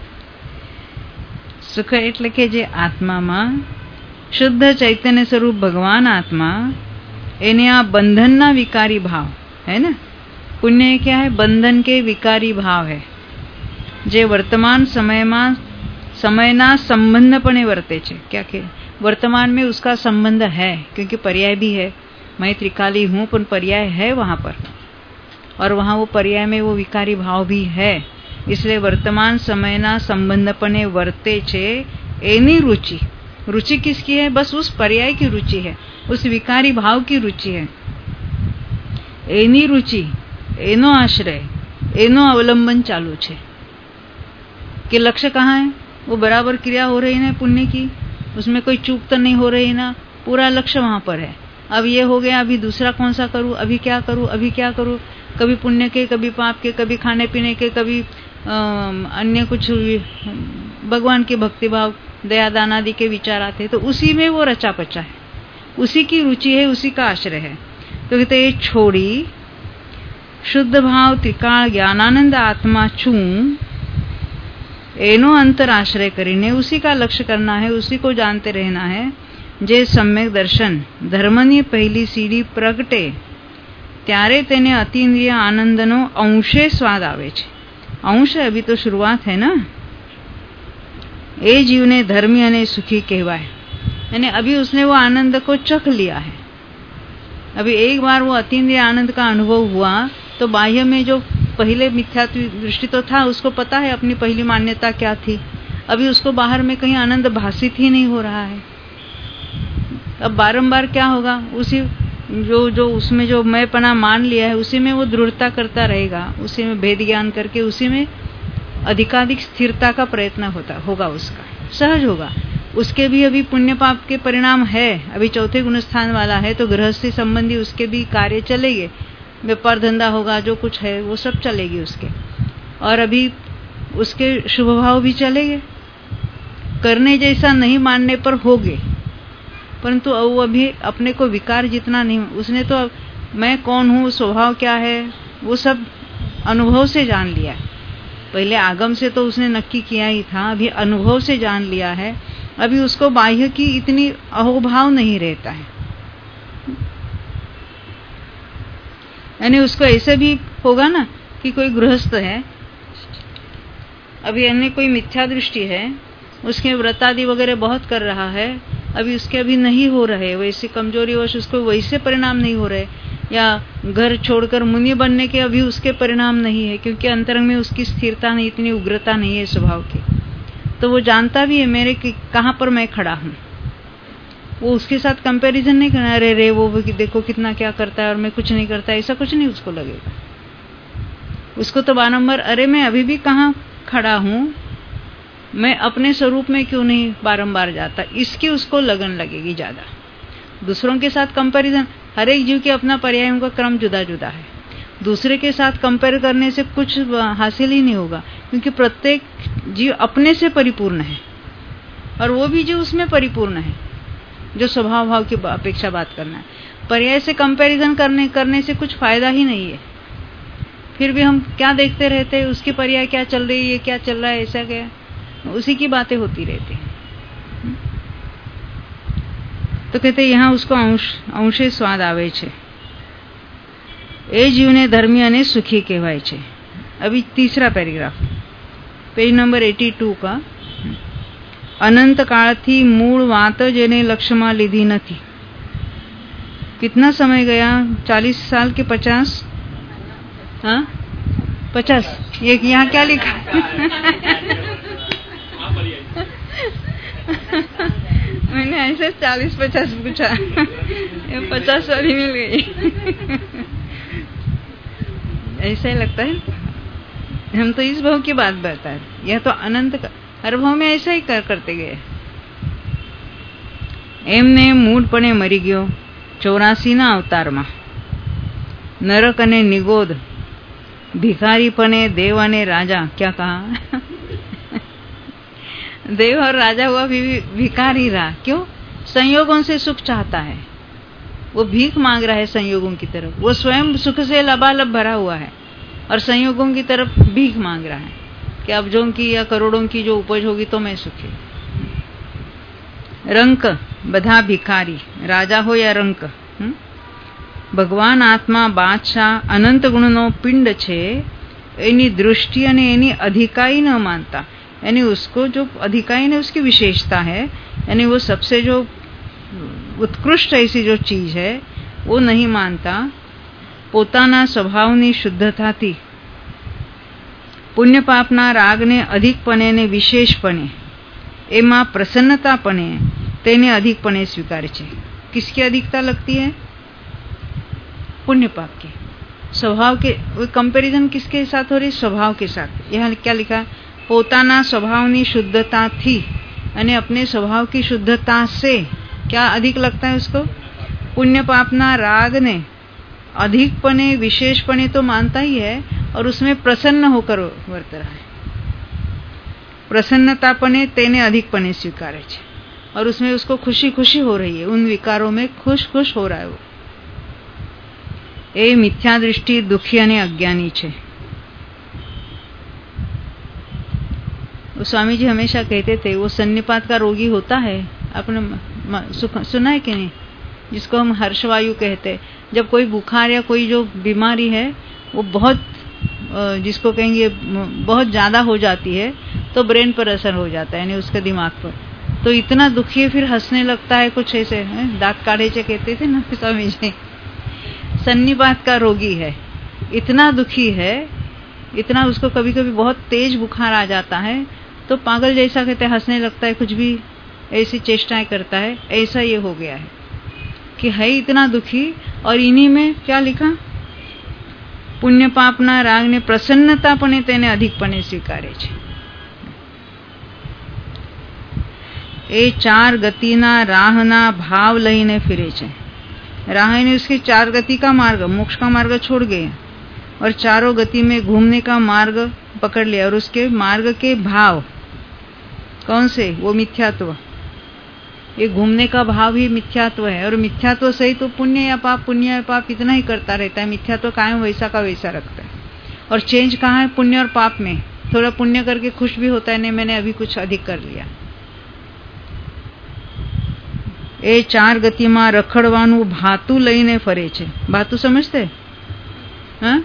સુખ એટલે કે જે આત્મામાં શુદ્ધ ચૈતન્ય સ્વરૂપ ભગવાન આત્मा, એને આ બંધનના વિકારી ભાવ है ना। पुण्य क्या है? बंधन के विकारी भाव है, જે વર્તમાન સમયના સંબંધપણે વર્તે છે। क्या કે वर्तमान में उसका संबंध है, क्योंकि पर्याय भी है, मैं त्रिकाली हूँ पर पर्याय है वहां पर, और वहां वो पर्याय में वो विकारी भाव भी है, इसलिए वर्तमान समयना संबंधपणे वर्ते छे। एनी रुचि किसकी है? बस उस पर्याय की रुचि है, उस विकारी भाव की रुचि है। एनी रुचि, एनो आश्रय, एनो अवलंबन चालू छे कि लक्ष्य कहाँ है, वो बराबर क्रिया हो रही ना पुण्य की, उसमें कोई चूक तो नहीं हो रही ना, पूरा लक्ष्य वहां पर है। अब ये हो गया, अभी दूसरा कौन सा करूं, अभी क्या करूं, कभी पुण्य के, कभी पाप के, कभी खाने पीने के, कभी अन्य कुछ भगवान के भक्ति भाव, दया दान आदि के विचार आते, तो उसी में वो रचा पचा है, उसी की रुचि है, उसी का आश्रय है। तो कहते ये छोड़ी शुद्ध भाव त्रिकाल ज्ञानानंद आत्मा छू, एनो अंतर आश्रय करीने उसी का लक्ष्य करना है, उसी को जानते रहना है। जे सम्यक दर्शन धर्मनी पहली सीढ़ी प्रगटे त्यारे तेने अतीन्द्रिय आनंदनो अंशे स्वाद आवे छे। अंश अभी तो शुरुआत है ना। ए जीव ने धर्मी अने सुखी कहवाय, यानी अभी उसने वो आनंद को चख लिया है। अभी एक बार वो अतीन्द्रिय आनंद का अनुभव हुआ तो बाह्य में जो पहले मिथ्या दृष्टि तो था, उसको पता है अपनी पहली मान्यता क्या थी, अभी उसको बाहर में कहीं आनंद भाषित ही नहीं हो रहा है। अब बारंबार क्या होगा, उसी जो उसमें जो मैंपना मान लिया है उसी में वो दृढ़ता करता रहेगा, उसी में भेद ज्ञान करके उसी में अधिकाधिक स्थिरता का प्रयत्न होगा, उसका सहज होगा। उसके भी अभी पुण्य पाप के परिणाम है, अभी चौथे गुण स्थान वाला है, तो गृहस्थी संबंधी उसके भी कार्य चलेंगे, व्यापार धंधा होगा, जो कुछ है वो सब चलेगी उसके, और अभी उसके शुभ भाव भी चलेंगे, करने जैसा नहीं मानने पर होगे, परंतु वो अभी अपने को विकार जितना नहीं, उसने तो मैं कौन हूँ, स्वभाव क्या है, वो सब अनुभव से जान लिया है। पहले आगम से तो उसने नक्की किया ही था, अभी अनुभव से जान लिया है, अभी उसको बाह्य की इतनी अहोभाव नहीं रहता है। यानी उसको ऐसे भी होगा ना कि कोई गृहस्थ है, अभी अन्य कोई मिथ्या दृष्टि है, उसके व्रत आदि वगैरह बहुत कर रहा है, अभी उसके अभी नहीं हो रहे, वैसे कमजोरी वश उसको वैसे परिणाम नहीं हो रहे, या घर छोड़कर मुनि बनने के अभी उसके परिणाम नहीं है, क्योंकि अंतरंग में उसकी स्थिरता नहीं, इतनी उग्रता नहीं है स्वभाव की। तो वो जानता भी है मेरे कि कहाँ पर मैं खड़ा हूँ, वो उसके साथ कंपैरिजन नहीं करना, अरे रे वो देखो कितना क्या करता है और मैं कुछ नहीं करता, ऐसा कुछ नहीं उसको लगेगा। उसको तो बारंबार, अरे मैं अभी भी कहाँ खड़ा हूं, मैं अपने स्वरूप में क्यों नहीं बारंबार जाता, इसकी उसको लगन लगेगी ज्यादा। दूसरों के साथ कंपैरिजन, हर एक जीव के अपना पर्यायों का क्रम जुदा जुदा है, दूसरे के साथ कंपेयर करने से कुछ हासिल ही नहीं होगा, क्योंकि प्रत्येक जीव अपने से परिपूर्ण है और वो भी जीव उसमें परिपूर्ण है, जो स्वभाव भाव की अपेक्षा बात करना है। पर्याय से कंपैरिजन करने से कुछ फायदा ही नहीं है। फिर भी हम क्या देखते रहते हैं, उसकी पर्याय क्या चल रही है, क्या चल रहा है, ऐसा क्या, उसी की बातें होती रहती हैं। तो कहते यहाँ उसको अंशे स्वाद आवे छे, ए जीवने धर्मी अने सुखी कहेवाय छे। अभी तीसरा पैराग्राफ, पेज नंबर 82 का। अनंत काळथी मूळ वात जेने लक्ष्यमां लीधी नथी। कितना समय गया, 40 साल के 50? हाँ 50। ये यहाँ क्या लिखा मैंने ऐसे 40-50 पूछा, 50 वाली मिल गई ऐसा ही लगता है। हम तो इस भाव की बात बता है, यह तो अनंत का हर भाव में ऐसा ही करते गए। एमने मूढपणे मरी गयो 84 ना अवतार में। नरक अने निगोद, भिखारीपने देव अने राजा। क्या कहा देव और राजा हुआ भी भिखारी रहा। क्यों? संयोगों से सुख चाहता है, वो भीख मांग रहा है संयोगों की तरफ। वो स्वयं सुख से लबालब भरा हुआ है और संयोगों की तरफ भीख मांग रहा है कि अब्जों की या करोड़ों की जो उपज होगी तो मैं सुखी। रंक बधा भिखारी, राजा हो या रंक। भगवान आत्मा बादशाह अनंत गुणनो पिंड छे, एनी दृष्टि अने एनी अधिकाई न मानता। यानी उसको जो अधिकाई ने उसकी विशेषता है, यानी वो सबसे जो उत्कृष्ट ऐसी जो चीज है वो नहीं मानता। पोताना स्वभावनी शुद्धताथी पुण्य पापना रागने अधिकपणे ने विशेषपणे एमा प्रसन्नतापणे तेने अधिकपणे स्वीकारे छे। किसकी अधिकता लगती है? पुण्य पाप के स्वभाव के। कंपैरिजन किसके साथ हो रही? स्वभाव के साथ। यहाँ क्या लिखा? पोताना स्वभावनी शुद्धता थी, यानी अपने स्वभाव की शुद्धता से क्या अधिक लगता है उसको? पुण्य पापना राग ने अधिकपणे विशेषपणे तो मानता ही है और उसमें प्रसन्न होकर वर्त रहा है। प्रसन्नतापणे तेने अधिकपणे स्वीकारे छे और उसमें उसको खुशी खुशी हो रही है, उन विकारों में खुश खुश हो रहा है वो। ए मिथ्या दृष्टि दुखी अने अज्ञानी छे। स्वामी जी हमेशा कहते थे वो सन्निपात का रोगी होता है, आपने सुना है कि नहीं, जिसको हम हर्षवायु कहते। जब कोई बुखार या कोई जो बीमारी है वो बहुत, जिसको कहेंगे बहुत ज्यादा हो जाती है, तो ब्रेन पर असर हो जाता है, यानी उसके दिमाग पर। तो इतना दुखी है, फिर हंसने लगता है, कुछ ऐसे दांत काढ़े चे कहते थे ना स्वामी जी। सन्निपात का रोगी है, इतना दुखी है, इतना उसको कभी कभी बहुत तेज बुखार आ जाता है तो पागल जैसा कहते, हंसने लगता है, कुछ भी ऐसी चेष्टाएं करता है। ऐसा ये हो गया है कि है इतना दुखी। और इन्हीं में क्या लिखा? पुण्य पापना राग ने प्रसन्नतापणे तेने अधिकपणे स्वीकारे छे। ए 4 गतिना राहना भाव लईने फिरे छे। राह ने उसकी 4 गति का मार्ग, मोक्ष का मार्ग छोड़ गए और चारों गति में घूमने का मार्ग पकड़ लिया। और उसके मार्ग के भाव कौन से? वो मिथ्यात्व। ये घूमने का भाव ही मिथ्यात्व है। और मिथ्यात्व सही तो पुण्य या पाप, पुण्य या पाप इतना ही करता रहता है। मिथ्यात्व कायम वैसा का वैसा रखता है। और चेंज कहाँ है? पुण्य और पाप में। थोड़ा पुण्य करके खुश भी होता है, नहीं मैंने अभी कुछ अधिक कर लिया। ए 4 गति में रखड़वानुं भातु लईने फरे छे। भातु समझते? हाँ,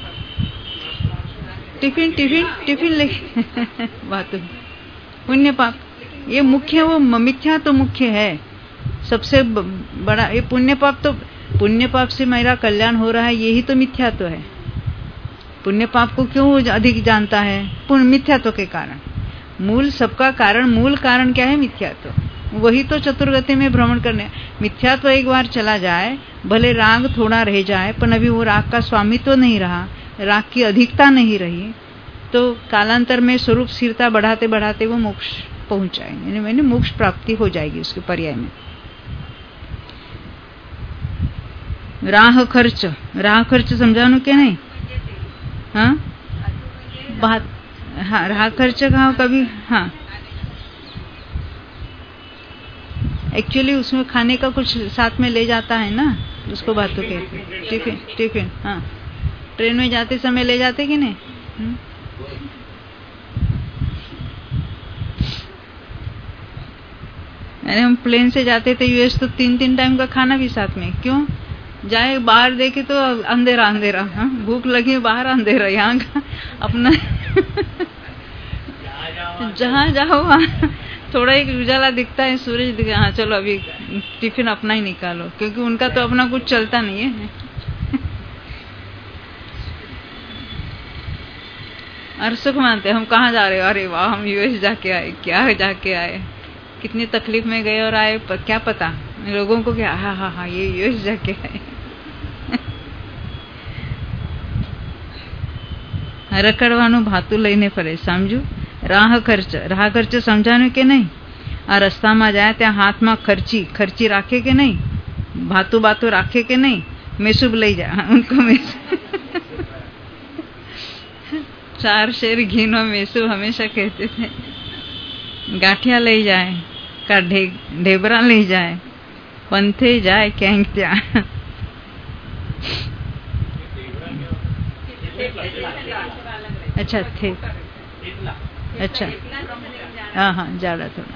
टिफिन ले भातु। पुण्य पाप ये मुख्य, वो मिथ्या तो मुख्य है सबसे बड़ा। ये पुण्य पाप तो, पुण्य पाप से मेरा कल्याण हो रहा है, यही तो मिथ्यात्व है। पुण्य पाप को क्यों अधिक जानता है? मिथ्यात्व के कारण। मूल सबका कारण, मूल कारण क्या है? मिथ्यात्व। वही तो चतुर्गति में भ्रमण करने। मिथ्यात्व एक बार चला जाए, भले राग थोड़ा रह जाए, पर अभी वो राग का स्वामित्व तो नहीं रहा, राग की अधिकता नहीं रही, तो कालांतर में स्वरूप स्थिरता बढ़ाते बढ़ाते वो मोक्ष पहुंच जाएंगे, यानी मोक्ष प्राप्ति हो जाएगी उसके पर्याय में। राह खर्च समझानो क्या नहीं? हाँ बात, हाँ राह खर्च कहा कभी, हाँ एक्चुअली उसमें खाने का कुछ साथ में ले जाता है ना, उसको बातों कहते हैं। टिफिन हाँ, ट्रेन में जाते समय ले जाते कि नहीं? अरे हम प्लेन से जाते थे यूएस तो 3 टाइम का खाना भी साथ में। क्यों? जाए बाहर देखे तो अंधेरा अंधेरा, हाँ भूख लगी बाहर अंधेरा, यहाँ का अपना जहाँ जाओ वहाँ थोड़ा एक उजाला दिखता है, सूरज दिखता, हाँ चलो अभी टिफिन अपना ही निकालो, क्योंकि उनका तो अपना कुछ चलता नहीं है। और सुख मानते हम कहाँ जा रहे हो? अरे वाह हम यूएस जाके आए, क्या जाके आए, कितनी तकलीफ में गए और आए, क्या पता लोगों को क्या, हाँ ये यूएस जाके आए। રખડવાનું ભાતું લઈને ફરે, સમજુ? રાહ ખર્ચ સમજાનું કે નહીં? આ રસ્તામાં જાય ત્યાં હાથમાં ખર્ચી રાખે કે નહીં? ભાતું રાખે કે નહીં? મેસૂબ લઈ જાય ઉनको મેસૂબ 4 શેર ઘીનો મેસૂબ હંમેશા કહેते थे। ગાંઠિયા લઈ જાય का ढेबरा લઈ જાય, पंथे जाए ક્યાંક ત્યાં। अच्छा थे, अच्छा हाँ ज्यादा थोड़ा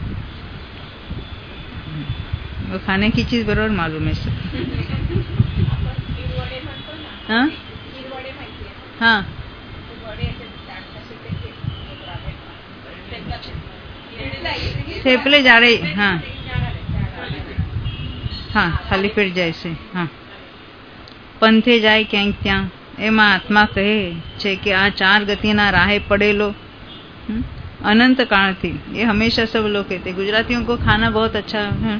वो खाने की चीज बराबर मालूम है सब। हाँ थेपले जा रहे, हाँ खाली पेट जैसे, हाँ पंथे जाए ક્યાંક ત્યાં। એમાં આત્મા કહે છે કે આ 4 ગતિના રાહે પડેલો अनंत काल थी। ये हमेशा सब लोग कहते, गुजरातियों को खाना बहुत अच्छा है।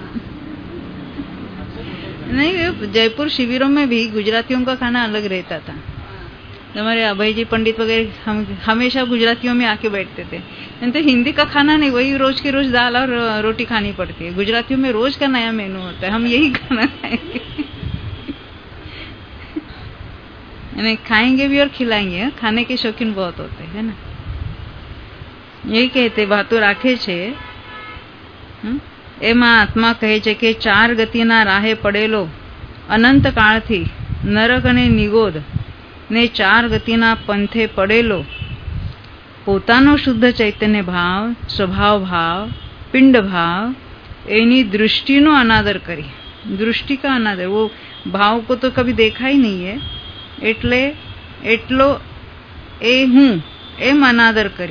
नहीं, जयपुर शिविरों में भी गुजरातियों का खाना अलग रहता था। हमारे अभय जी पंडित वगैरह हम हमेशा गुजरातियों में आके बैठते थे। तो हिंदी का खाना नहीं, वही रोज के रोज दाल और रोटी खानी पड़ती है। गुजरातियों में रोज का नया मेनू होता है, हम यही खाना खाएंगे। खाएंगे भी और खिलाएंगे, खाने के शौकीन बहुत होते हैं ना। यही कहते बातों राखे छे। एमा आत्मा कहे छे के 4 गतिना राहे पड़ेलो अनंत काळथी नरक अने निगोद ने 4 गतिना पंथे पड़ेलो पोतानो शुद्ध चैतन्य भाव, स्वभाव भाव, पिंड भाव एनी दृष्टिनो अनादर करी। दृष्टि का अनादर, वो भाव को तो कभी देखा ही नहीं है, એટલો એ હું એમ अनादर करी,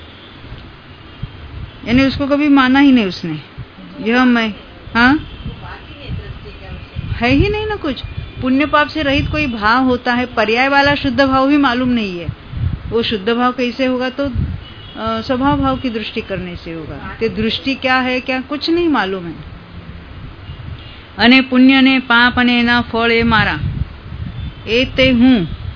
यानी उसको कभी माना ही नहीं उसने। यह मैं, हाँ है ही नहीं ना कुछ। पुण्य पाप से रहित कोई भाव होता है, पर्याय वाला शुद्ध भाव भी मालूम नहीं है। वो शुद्ध भाव कैसे होगा? तो स्वभाव भाव की दृष्टि करने से होगा। तो दृष्टि क्या है, क्या कुछ नहीं मालूम है। अने पुण्य ने पाप अने एना फल ए मारा ए ते हूँ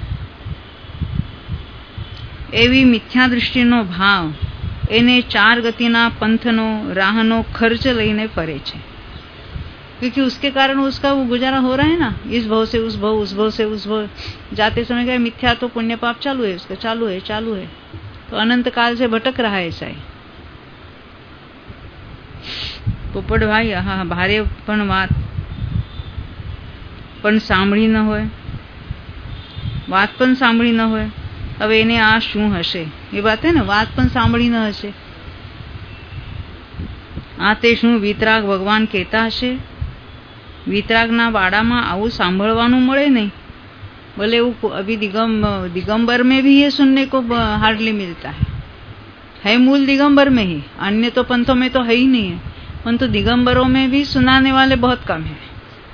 एवी मिथ्या दृष्टिनो भाव एने 4 गतिना पंथनो राहनो खर्च लईने फरे छे। क्योंकि उसके कारण उसका वो गुजारा हो रहा है ना, इस भाव से उस भाव, उस भाव से उस भाव। जाते समय क्या मिथ्या तो पुण्य पाप चालू है, उसका चालू है तो अनंत काल से भटक रहा है। ऐसा है पोपट भाई, हाँ भारे पण बात पण सांभળી न होय, વાત પણ સાંભળી ન હોય। હવે એને આ શું હશે? એ વાત है ને, વાત પણ સાંભળી ન હશે। આ તે શું વિતરાગ ભગવાન કહેતા હશે? વિતરાગના વાડામાં આવું સાંભળવાનું મળે નહીં। भले वो अभी दिगंबर में भी ये सुनने को हार्डली मिलता है मूल दिगंबर में ही, अन्य तो पंथों में तो है ही नहीं है, परंतु दिगंबरों में भी सुनाने वाले बहुत कम है।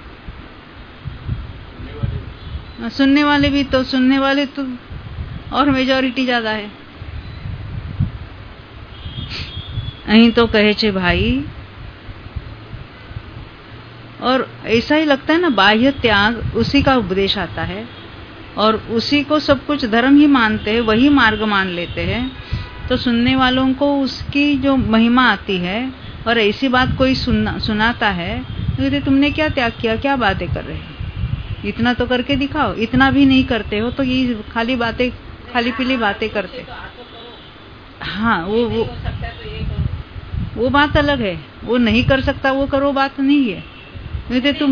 सुनने वाले तो और मेजॉरिटी ज्यादा है। અહીં तो कहे छे भाई। और ऐसा ही लगता है ना, बाह्य त्याग उसी का उपदेश आता है और उसी को सब कुछ धर्म ही मानते हैं, वही मार्ग मान लेते हैं। तो सुनने वालों को उसकी जो महिमा आती है और ऐसी बात कोई सुनाता है तो कहते तुमने क्या त्याग किया, क्या बातें कर रहे हो, इतना तो करके दिखाओ। इतना भी नहीं करते हो तो ये खाली बातें, खाली पीली बातें करते। हाँ, वो बात अलग है, वो नहीं कर सकता वो करो बात नहीं है। कहते तुम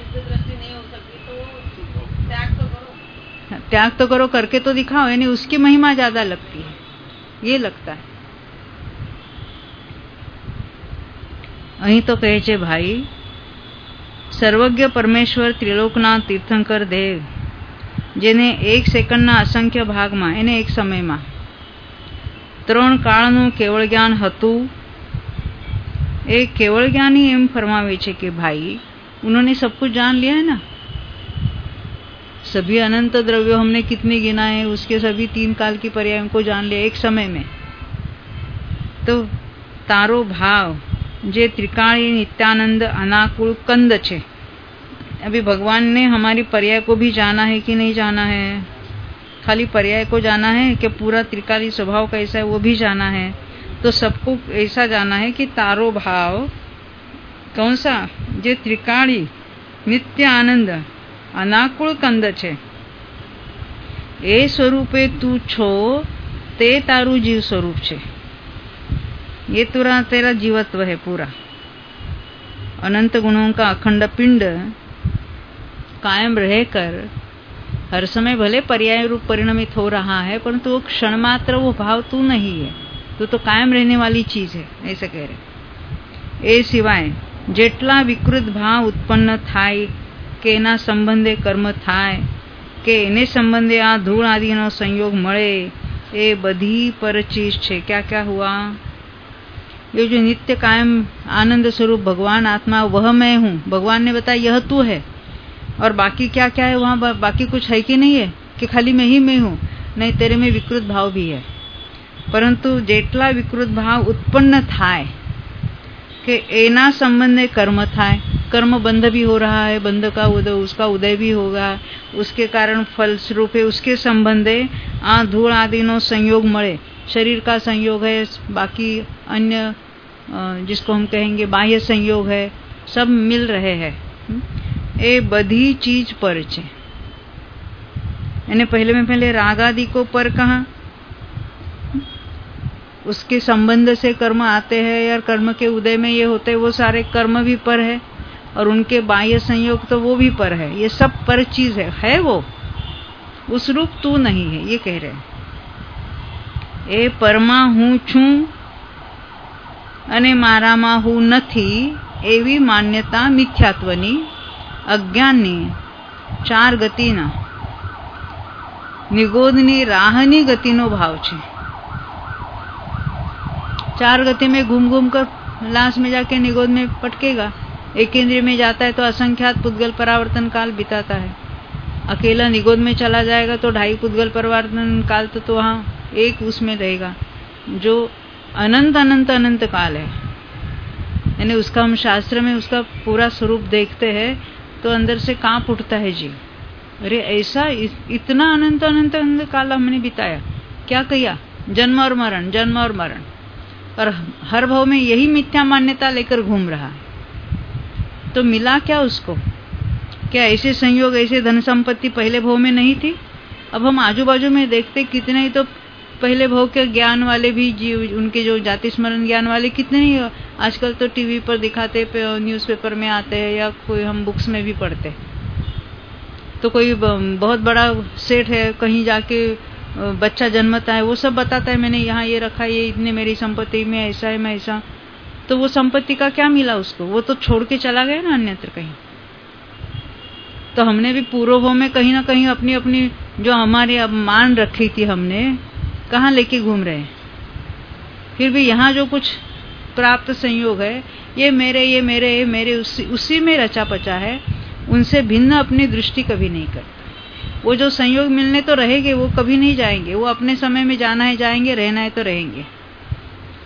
त्याग तो करो, करके तो दिखाओ, यानी उसकी महिमा ज्यादा लगती है, ये लगता है। અહીં તો કહે છે ભાઈ, સર્વજ્ઞ પરમેશ્વર ત્રિલોકનાથ તીર્થંકર દેવ, જેને એક સેકન્ડના અસંખ્ય ભાગમાં એને એક સમયમાં 3 કાળનું કેવળ જ્ઞાન હતું, એ केवल ज्ञानी एम फरमावे छे कि भाई उन्होंने सब कुछ जान लिया है ना। सभी अनंत द्रव्यों हमने कितने गिना है, उसके सभी 3 काल की पर्यायों को जान लिया एक समय में। तो तारो भाव जे त्रिकाणी नित्यानंद अनाकुल कंद छे, अभी भगवान ने हमारी पर्याय को भी जाना है कि नहीं जाना है? खाली पर्याय को जाना है कि पूरा त्रिकाली स्वभाव कैसा है वो भी जाना है? तो सबको ऐसा जाना है कि तारो भाव कौन सा, जे त्रिकाणी नित्य आनंद अनाकुल कंद छे, ए स्वरूपे तू छो, ते तारू जीव स्वरूप छे। ये तेरा जीवत्व है पूरा। अनंत गुणों का अखंड पिंड कायम रहकर हर समय भले पर्याय रूप परिणमित हो रहा है, परंतु वो क्षण मात्र वो भाव तू नहीं है, तू तो कायम रहने वाली चीज है, ऐसे कह रहे। ए सिवाय जेटला विकृत भाव उत्पन्न थाय के एना संबंधे कर्म थाय के एने संबंधे आ धूल आदिनो संयोग मळे, ए बधी पर चीज छे। क्या क्या हुआ? ये जो नित्य कायम आनंद स्वरूप भगवान आत्मा, वह मैं हूँ, भगवान ने बताया यह तू है। और बाकी क्या क्या है वहां, बाकी कुछ है कि नहीं है कि खाली मैं ही मैं हूँ? नहीं, तेरे में विकृत भाव भी है, परंतु जेटला विकृत भाव उत्पन्न थाय के एना संबंधे कर्म थाय, कर्म बंध भी हो रहा है, बंध का उदय, उसका उदय भी होगा, उसके कारण फल स्वरूप है, उसके संबंधे आ धूल आदि नो संयोग मळे, शरीर का संयोग है, बाकी अन्य जिसको हम कहेंगे बाह्य संयोग है, सब मिल रहे हैं। ए बधी चीज पर छे। यानी पहले में पहले राग आदि को पर कहा, उसके संबंध से कर्म आते हैं या कर्म के उदय में ये होते हैं, वो सारे कर्म भी पर है और उनके बाह्य संयोग तो वो भी पर है। ये सब पर चीज है वो, उस रूप तू नहीं है, ये कह रहे हैं। ए परमा हूँ छू अने मारामा हूँ नथी, एवी मान्यता मिथ्यात्वनी अज्ञाननी 4 गतिना निगोदनी राहनी गतिनो भाव छे। 4 गति में घूम घूम कर लाश में जाके निगोद में पटकेगा। एक इंद्रिय में जाता है तो असंख्यात पुद्गल परावर्तन काल बिताता है। अकेला निगोद में चला जाएगा तो 2.5 पुद्गल परावर्तन काल तो वहां एक उसमें रहेगा, जो अनंत अनंत अनंत काल है। यानी उसका हम शास्त्र में उसका पूरा स्वरूप देखते हैं तो अंदर से कांप उठता है जी, अरे ऐसा इतना अनंत अनंत अनंत काल हमने बिताया, क्या किया? जन्म और मरण, जन्म और मरण, और हर भाव में यही मिथ्या मान्यता लेकर घूम रहा है। तो मिला क्या उसको? क्या ऐसे संयोग, ऐसे धन संपत्ति पहले भाव में नहीं थी? अब हम आजू बाजू में देखते कितने ही तो पहले भाव के ज्ञान वाले भी जीव, उनके जो जाति स्मरण ज्ञान वाले कितने ही आजकल तो टीवी पर दिखाते, न्यूज़पेपर में आते हैं या कोई हम बुक्स में भी पढ़ते। तो कोई बहुत बड़ा सेठ है, कहीं जाके बच्चा जन्मता है, वो सब बताता है मैंने यहाँ ये रखा, ये इतने मेरी संपत्ति में ऐसा है, मैं ऐसा। तो वो संपत्ति का क्या मिला उसको? वो तो छोड़ के चला गया ना अन्यत्र कहीं। तो हमने भी पूर्व भाव में कहीं ना कहीं अपनी अपनी जो हमारी अब मान रखी थी हमने, कहाँ लेके घूम रहे हैं। फिर भी यहाँ जो कुछ प्राप्त संयोग है, ये मेरे, ये मेरे, ये मेरे, उसी में रचा पचा है, उनसे भिन्न अपनी दृष्टि कभी नहीं करता। वो जो संयोग मिलने तो रहेंगे, वो कभी नहीं जाएंगे, वो अपने समय में जाना है जाएंगे, रहना है तो रहेंगे।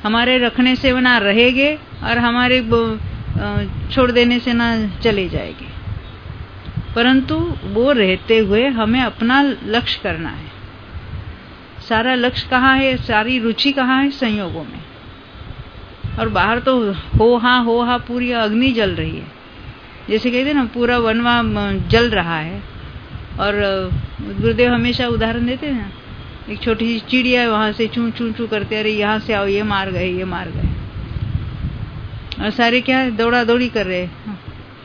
हमारे रखने से ना रहेंगे और हमारे छोड़ देने से ना चले जाएंगे, परंतु वो रहते हुए हमें अपना लक्ष्य करना है। सारा लक्ष्य कहाँ है, सारी रुचि कहाँ है? संयोगों में। और बाहर तो हो हा पूरी अग्नि जल रही है, जैसे कहते हैं ना पूरा वनवा जल रहा है। और गुरुदेव हमेशा उदाहरण देते हैं ना, एक छोटी सी चिड़िया है, वहां से चू चू चू करते, अरे यहाँ से आओ, ये मार गए, ये मार गए, और सारे क्या दौड़ा दौड़ी कर रहे हैं।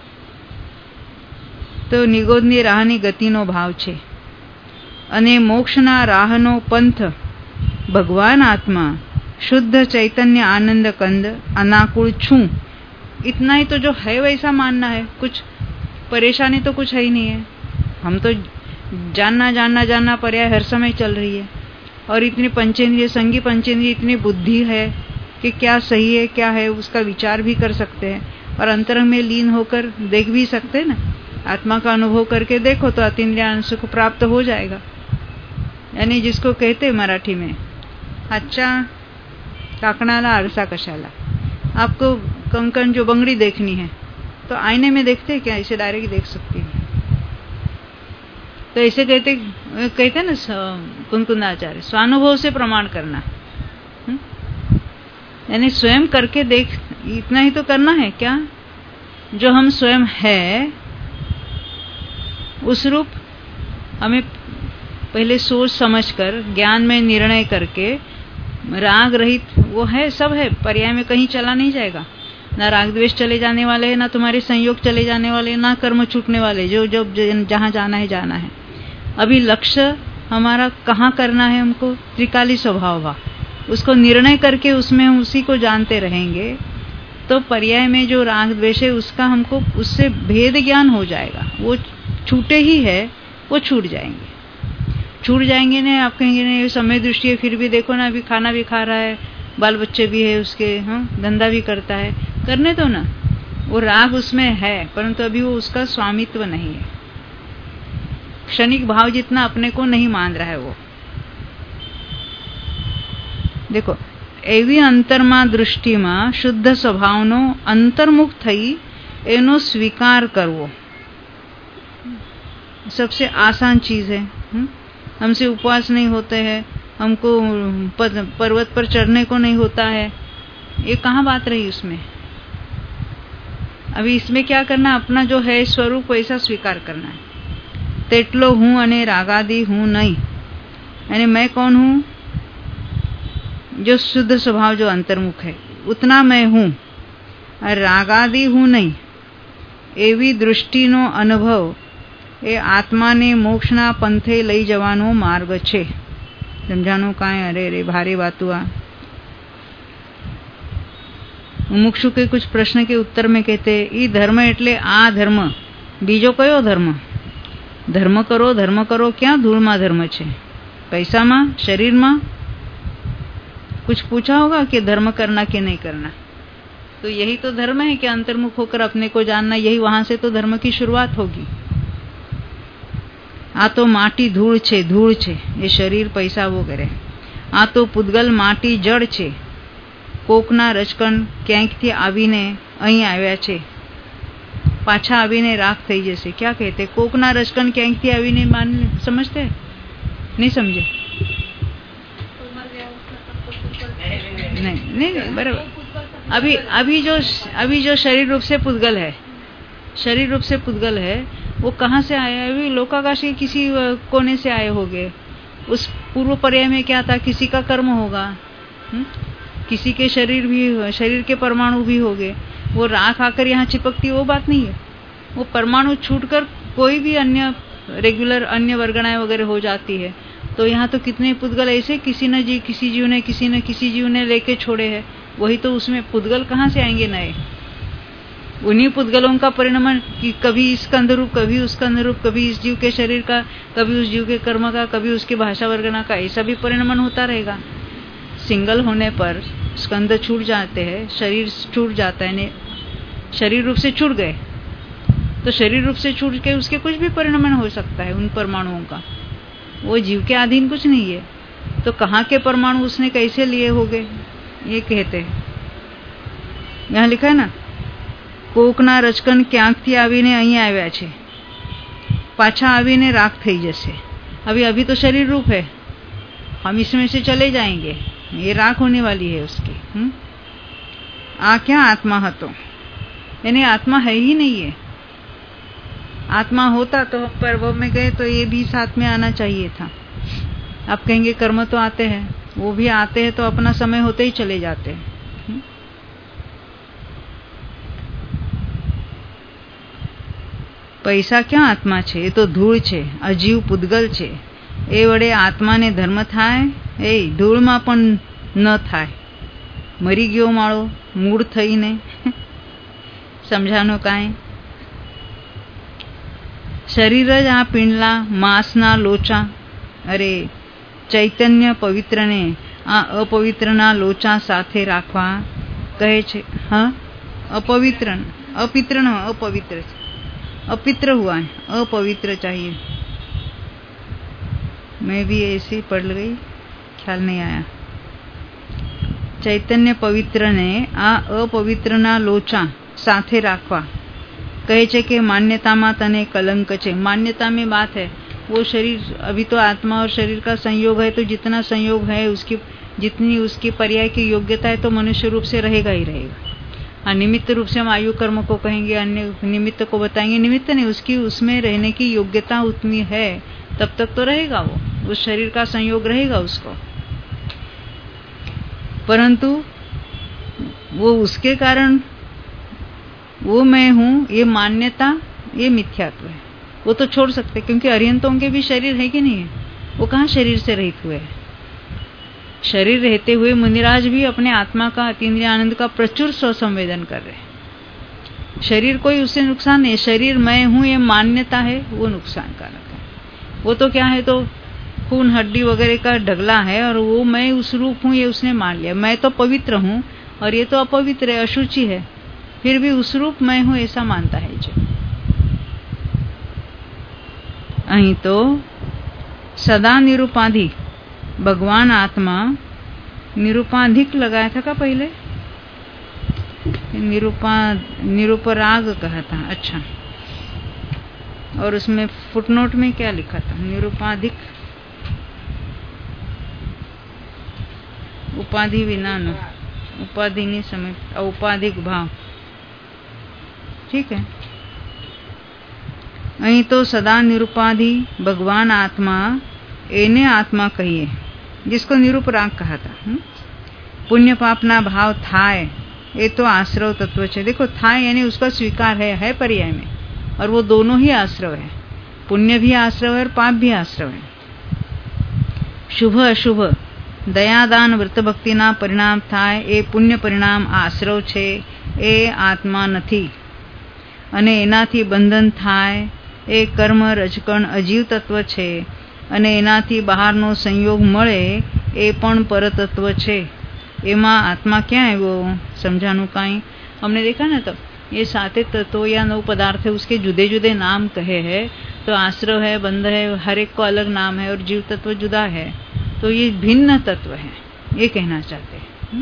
तो નિગોદની રાહની ગતિનો ભાવ છે અને મોક્ષના રાહનો પંથ ભગવાન આત્મા शुद्ध चैतन्य आनंद कंद अनाकुल छू। इतना ही तो जो है वैसा मानना है, कुछ परेशानी तो कुछ है ही नहीं है। हम तो जानना पर्याय हर समय चल रही है, और इतनी पंचेंद्रिय संगी पंचेंद्रिय इतनी बुद्धि है कि क्या सही है क्या है उसका विचार भी कर सकते हैं, और अंतरंग में लीन होकर देख भी सकते हैं ना। आत्मा का अनुभव करके देखो तो अतीन्द्रिय सुख प्राप्त हो जाएगा। यानी जिसको कहते मराठी में अच्छा काकणाला आरसा कशाला। आपको कंकन जो बंगड़ी देखनी है तो आईने में देखते हैं क्या? इसे डायरेक्ट देख सकती है। तो ऐसे कहते ना कुंकुंदाचार्य, स्वानुभव से प्रमाण करना, यानी स्वयं करके देख। इतना ही तो करना है क्या? जो हम स्वयं है उस रूप हमें पहले सोच समझकर ज्ञान में निर्णय करके राग रहित वो है, सब है, पर्याय में कहीं चला नहीं जाएगा। ना राग द्वेष चले जाने वाले हैं, ना तुम्हारे संयोग चले जाने वाले, ना कर्म छूटने वाले। जो जहां जाना है जाना है। अभी लक्ष्य हमारा कहाँ करना है, हमको त्रिकाली स्वभाव हुआ, उसको निर्णय करके उसमें हम उसी को जानते रहेंगे तो पर्याय में जो राग द्वेष है उसका हमको उससे भेद ज्ञान हो जाएगा। वो छूटे ही है, वो छूट जाएंगे ना। आप कहेंगे ना समय दृष्टि है, फिर भी देखो ना, अभी खाना भी खा रहा है, बाल बच्चे भी है उसके, धंधा भी करता है, करने दो ना। वो राग उसमें है, परंतु अभी वो उसका स्वामित्व नहीं है। क्षणिक भाव जितना अपने को नहीं मान रहा है वो। देखो एवी अंतरमा दृष्टिमा शुद्ध स्वभावनो अंतर्मुख थई एनो स्वीकार करवो सबसे आसान चीज है। हमसे उपवास नहीं होते हैं, हमको पर्वत पर चढ़ने को नहीं होता है, ये कहाँ बात रही उसमें। अभी इसमें क्या करना, अपना जो है स्वरूप वैसा स्वीकार करना है। तेटलो हूं अने रागादि हूं नहीं, यानी मैं कौन हूं? जो शुद्ध स्वभाव जो अंतर्मुख है उतना मैं हूं, और रागादि हूं नहीं। एवी दृष्टिनो अनुभव એ આત્માને મોક્ષના પંથે લઈ જવાનો માર્ગ છે। સમજાણું કાંઈ? અરે રે ભારે વાતું આ। મુમુક્ષુ के कुछ प्रश्न के उत्तर में कहते ई धर्म એટલે આ ધર્મ, બીજો કયો ધર્મ? ધર્મ કરો ક્યાં ધૂળમાં ધર્મ છે? પૈસામાં, શરીરમાં? कुछ पूछा होगा कि धर्म करना कि नहीं करना? तो यही तो धर्म है कि अंतर्मुख होकर अपने को जानना, यही वहां से तो धर्म की शुरुआत होगी। आ तो माटी धूल छे ये शरीर पैसा वगैरे। आ तो पुद्गल माटी जड़ छे, कोकना रचकण क्यांकथी आवीने અહીં આવ્યા છે, पाछा आवीने राख थई जशे। क्या कहते? कोकना रचकण क्यांकथी आवीने मान समझते? नहीं समझे? नहीं बराबर। अभी जो शरीर रूप से पुद्गल है वो कहाँ से आया है? अभी लोकाकाश के किसी कोने से आए होंगे। उस पूर्व पर्याय में क्या था? किसी का कर्म होगा, किसी के शरीर के परमाणु भी होंगे। वो राख आकर यहाँ चिपकती, वो बात नहीं है। वो परमाणु छूटकर कोई भी अन्य रेगुलर अन्य वर्गणाएं वगैरह हो जाती है। तो यहाँ तो कितने पुद्गल ऐसे किसी न किसी जीव ने लेके छोड़े हैं। वही तो उसमें पुद्गल कहाँ से आएंगे नए? उन्हीं पुद्गलों का परिणाम कि कभी इसका अनुरूप, कभी उसका अनुरूप, कभी इस जीव के शरीर का, कभी उस जीव के कर्म का, कभी उसके भाषा वर्गना का, ऐसा भी परिणाम होता रहेगा। सिंगल होने पर स्कंद छूट जाते हैं, शरीर छूट जाता है, शरीर रूप से छूट गए तो शरीर रूप से छूट के उसके कुछ भी परिणाम हो सकता है उन परमाणुओं का। वो जीव के अधीन कुछ नहीं है। तो कहाँ के परमाणु उसने कैसे लिए होंगे ये कहते हैं। यहाँ लिखा है ना, કોકના રચકણ ક્યાંકથી આવીને અહીં આવ્યા છે, પાછા આવીને રાખ થઈ જશે। अभी तो शरीर रूप है, हम इसमें से चले जाएंगे, ये राख होने वाली है उसकी। आ क्या आत्मा हतो, यानी आत्मा है ही नहीं है। आत्मा होता तो हम पर्व में गए तो ये भी साथ में आना चाहिए था। आप कहेंगे कर्म तो आते हैं, वो भी आते हैं तो अपना समय होते ही चले जाते हैं। પૈસા ક્યાં આત્મા છે, એ તો ધૂળ છે, અજીવ પૂદગલ છે। એ વડે આત્માને ધર્મ થાય, એ ધૂળમાં પણ ન થાય। મરી ગયો માળો મૂળ થઈને, સમજાનો કાંઈ। શરીર જ આ પિંડલા માંસના લોચા, અરે ચૈતન્ય પવિત્રને આ અપવિત્રના લોચા સાથે રાખવા કહે છે। હા, અપવિત્ર અપિત્ર ન अपवित्र, अपित्र हुआ है, अपवित्र चाहिए। मैं भी ऐसे पढ़ गई, ख्याल नहीं आया। चैतन्य पवित्र ने आ अपवित्रना लोचा साथे राखवा कहे छे कि मान्यता में तने कलंक छे। मान्यता में बात है, वो शरीर, अभी तो आत्मा और शरीर का संयोग है, तो जितना संयोग है उसकी, जितनी उसकी पर्याय की योग्यता है तो मनुष्य रूप से रहेगा ही रहेगा। हाँ, निमित्त रूप से हम आयु कर्म को कहेंगे, अन्य निमित्त को बताएंगे। निमित्त नहीं, उसकी उसमें रहने की योग्यता उतनी है तब तक तो रहेगा, वो उस शरीर का संयोग रहेगा उसको। परंतु वो उसके कारण वो मैं हूं, ये मान्यता, ये मिथ्यात्व है, वो तो छोड़ सकते, क्योंकि अरिहंतों के भी शरीर है कि नहीं है, वो कहाँ शरीर से रहित हुए हैं। शरीर रहते हुए मुनिराज भी अपने आत्मा का, अतीन्द्रिय आनंद का प्रचुर स्वसंवेदन कर रहे हैं। शरीर कोई उससे नुकसान नहीं, शरीर मैं हूं ये मान्यता है, वो नुकसानकारक है। वो तो क्या है, तो खून हड्डी वगैरह का ढगला है, और वो मैं उस रूप हूं ये उसने मान लिया। मैं तो पवित्र हूं और ये तो अपवित्र है, अशुचि है, फिर भी उस रूप मैं हूं ऐसा मानता है जो। અહીં તો સદા નિરૂપાધિ भगवान आत्मा, निरूपाधिक लगाया था का पहले, निरूपराग कहा था। अच्छा, और उसमें फुटनोट में क्या लिखा था, निरूपाधिक उपाधि विना न, उपाधि नहीं समय, औपाधिक भाव। ठीक है, અહીં तो सदा निरूपाधि भगवान आत्मा, एने आत्मा कहिए, जिसको निरूपराग कहा था। पुण्य पापना भाव थाय, ये तो आश्रव तत्व है। देखो, थाय यानी उसका स्वीकार है पर्याय में, और वो दोनों ही आश्रव है। पुण्य भी आश्रव है और पाप भी आश्रव है। शुभ अशुभ दयादान व्रत भक्तिना परिणाम थाय, ए पुण्य परिणाम आश्रव छे, ए आत्मा नथी। अने एनाथी बंधन थाय, ए कर्म रजकण अजीव तत्व छे, અને એનાથી બહારનો સંયોગ મળે એ પણ પરતત્વ છે। એમાં આત્મા ક્યાં આવ્યો, સમજાનું કાંઈ। हमने देखा ना, तो ये साते तत्व या 9 पदार्थ है, उसके जुदे जुदे नाम कहे हैं, तो आश्रव है, बंध है, हर एक को अलग नाम है, और जीव तत्व जुदा है, तो ये भिन्न तत्व है, ये कहना चाहते हैं।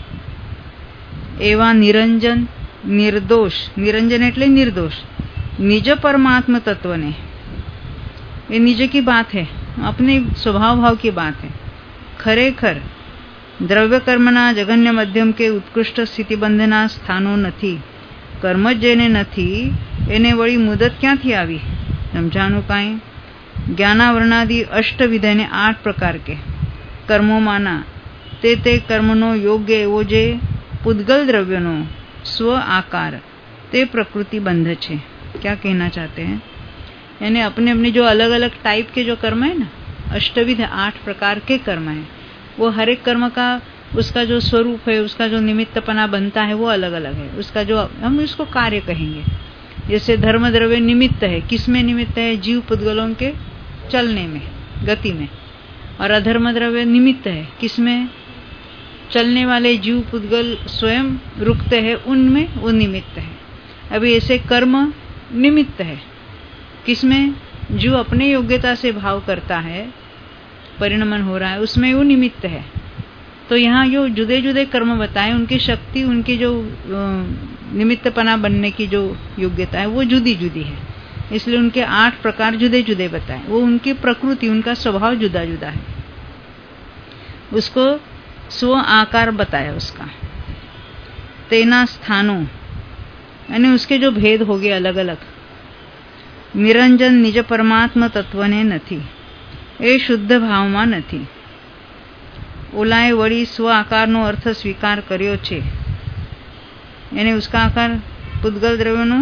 एवा निरंजन निर्दोष, निरंजन एटले निर्दोष, निज परमात्म तत्व ने, ये निज की बात है, अपने स्वभाव भाव की बात है। खरेखर द्रव्य कर्मना जगन्य मध्यम के उत्कृष्ट स्थिति बंधना स्थानो नथी। कर्म जेने नथी एने वળી मुदत क्यांथी आवी, समझानु काई। ज्ञानावरणादि अष्टविध ने 8 प्रकार के कर्मों माना ते कर्मनो योग्य एवो जे पुद्गल द्रव्यनो स्व आकार ते प्रकृति बंध छे। क्या कहना चाहते हैं, यानी अपने अपने जो अलग अलग टाइप के जो कर्म है ना, अष्टविध 8 प्रकार के कर्म है, वो हर एक कर्म का उसका जो स्वरूप है, उसका जो निमित्तपना बनता है, वो अलग अलग है। उसका जो हम इसको कार्य कहेंगे, जैसे धर्म द्रव्य निमित्त है, किसमें निमित्त है, जीव पुद्गलों के चलने में, गति में। और अधर्म द्रव्य निमित्त है, किसमें, चलने वाले जीव पुद्गल स्वयं रुकते हैं उनमें, वो निमित्त है। अभी ऐसे कर्म निमित्त है, किसमें, जो अपने योग्यता से भाव करता है, परिणमन हो रहा है, उसमें वो निमित्त है। तो यहाँ जो जुदे जुदे कर्म बताए, उनकी शक्ति, उनकी जो निमित्तपना बनने की जो योग्यता है वो जुदी जुदी है, इसलिए उनके 8 प्रकार जुदे जुदे बताए। वो उनकी प्रकृति, उनका स्वभाव जुदा जुदा है, उसको स्व आकार बताया उसका। तेना स्थानों यानी उसके जो भेद हो गए अलग अलग। निरंजन निज परमात्मा तत्वने નથી, એ શુદ્ધ ભાવમાં નથી। ઓલાએ વળી સ્વ આકારનો અર્થ સ્વીકાર કર્યો છે, એને उसका આકાર પૂતગલ દ્રવ્યનો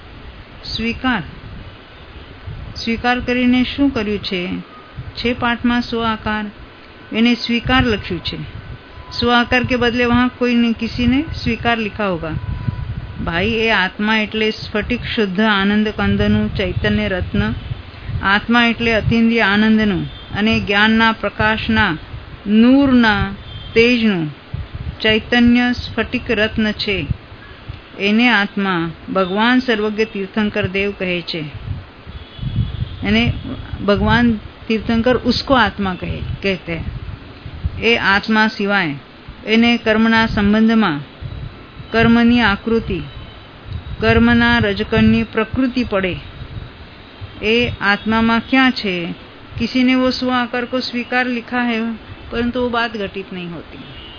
સ્વીકાર કરીને શું કર્યું છે? 6 પાઠમાં સ્વ આકાર એને स्वीकार લખ્યું છે। स्व आकार के बदले वहां कोई ने किसी ने स्वीकार लिखा होगा। भाई ये आत्मा एटले स्फटिक शुद्ध आनंद कंदनु चैतन्य रत्न। आत्मा एटले अतीन्द्रिय आनंदनु अने ज्ञानना प्रकाशना नूરના તેજનું ચૈતન્ય સ્ફટિક રત્ન છે। એને આત્મા ભગવાન સર્વજ્ઞ तीर्थंकर देव कहे છે। यानी भगवान तीर्थंकर उसको आत्मा कहते हैं। એ આત્મા સિવાય એને કર્મના સંબંધમાં કર્મની આકૃતિ, કર્મના રજકણની પ્રકૃતિ પડે। એ આત્મામાં क्या છે? किसी ने वो स्व आकार को स्वीकार लिखा है, परंतु वो बात घटित नहीं होती।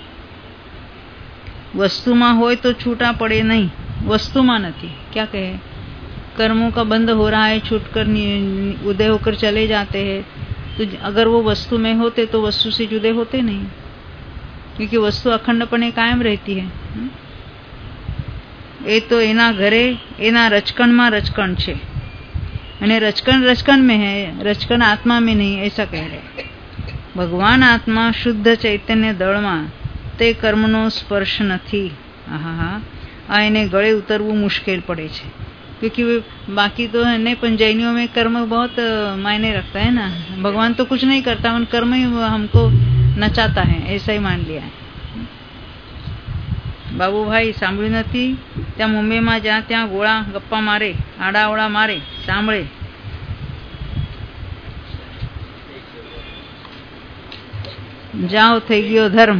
वस्तुमा होय तो छूटा पड़े नहीं, वस्तुमा नहीं। क्या कहे? कर्मों का बंध हो रहा है, छूटकर उदय होकर चले जाते हैं, तो अगर वो वस्तु में होते तो वस्तु से जुदे होते नहीं, क्योंकि वस्तु अखंडपणे कायम रहती है। ये तो एना घरे एना रचकण में रचकण छे, अने रचकण रचकण में है, रचकण आत्मा में नहीं, ऐसा कह रहे। भगवान आत्मा शुद्ध चैतन्य दल में ते कर्मनो स्पर्श नहीं। आ एने गळे उतरवू मुश्किल पड़े छे, क्योंकि बाकी तो है नहीं, पण जैनियों में कर्म बहुत मायने रखता है ना। भगवान तो कुछ नहीं करता, उन कर्म ही हमको नचाता है, ऐसा ही मान लिया है। बाबूभाई सांभळ्યું નથી? ત્યાં મુંબઈમાં જ્યાં ત્યાં ગોળા ગપ્પા મારે, આડાવડા મારે, સાંભળે। જાઓ થઈ ગયો ધર્મ।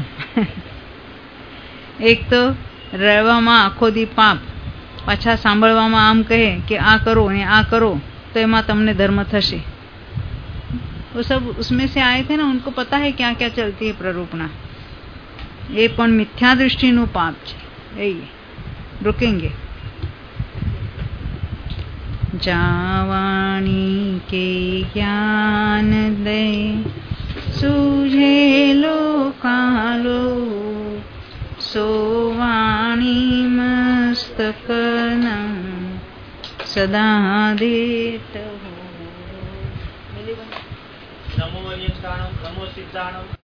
એક તો રહેવામાં આખો દી પાપ, પાછા સાંભળવામાં આમ કહે કે આ કરો ને આ કરો તો એમાં તમને ધર્મ થશે। वो सब उसमें से आए थे ना, उनको पता है क्या क्या चलती है प्ररूपणा। ये पण मिथ्या दृष्टिનું પાપ છે। यही रुकेंगे। जावाणी के ज्ञान दे सूझे लोकालो, सोवाणी मस्तकन सदा देत हो। नमो सिद्धाणम, नमो सिद्धाणम।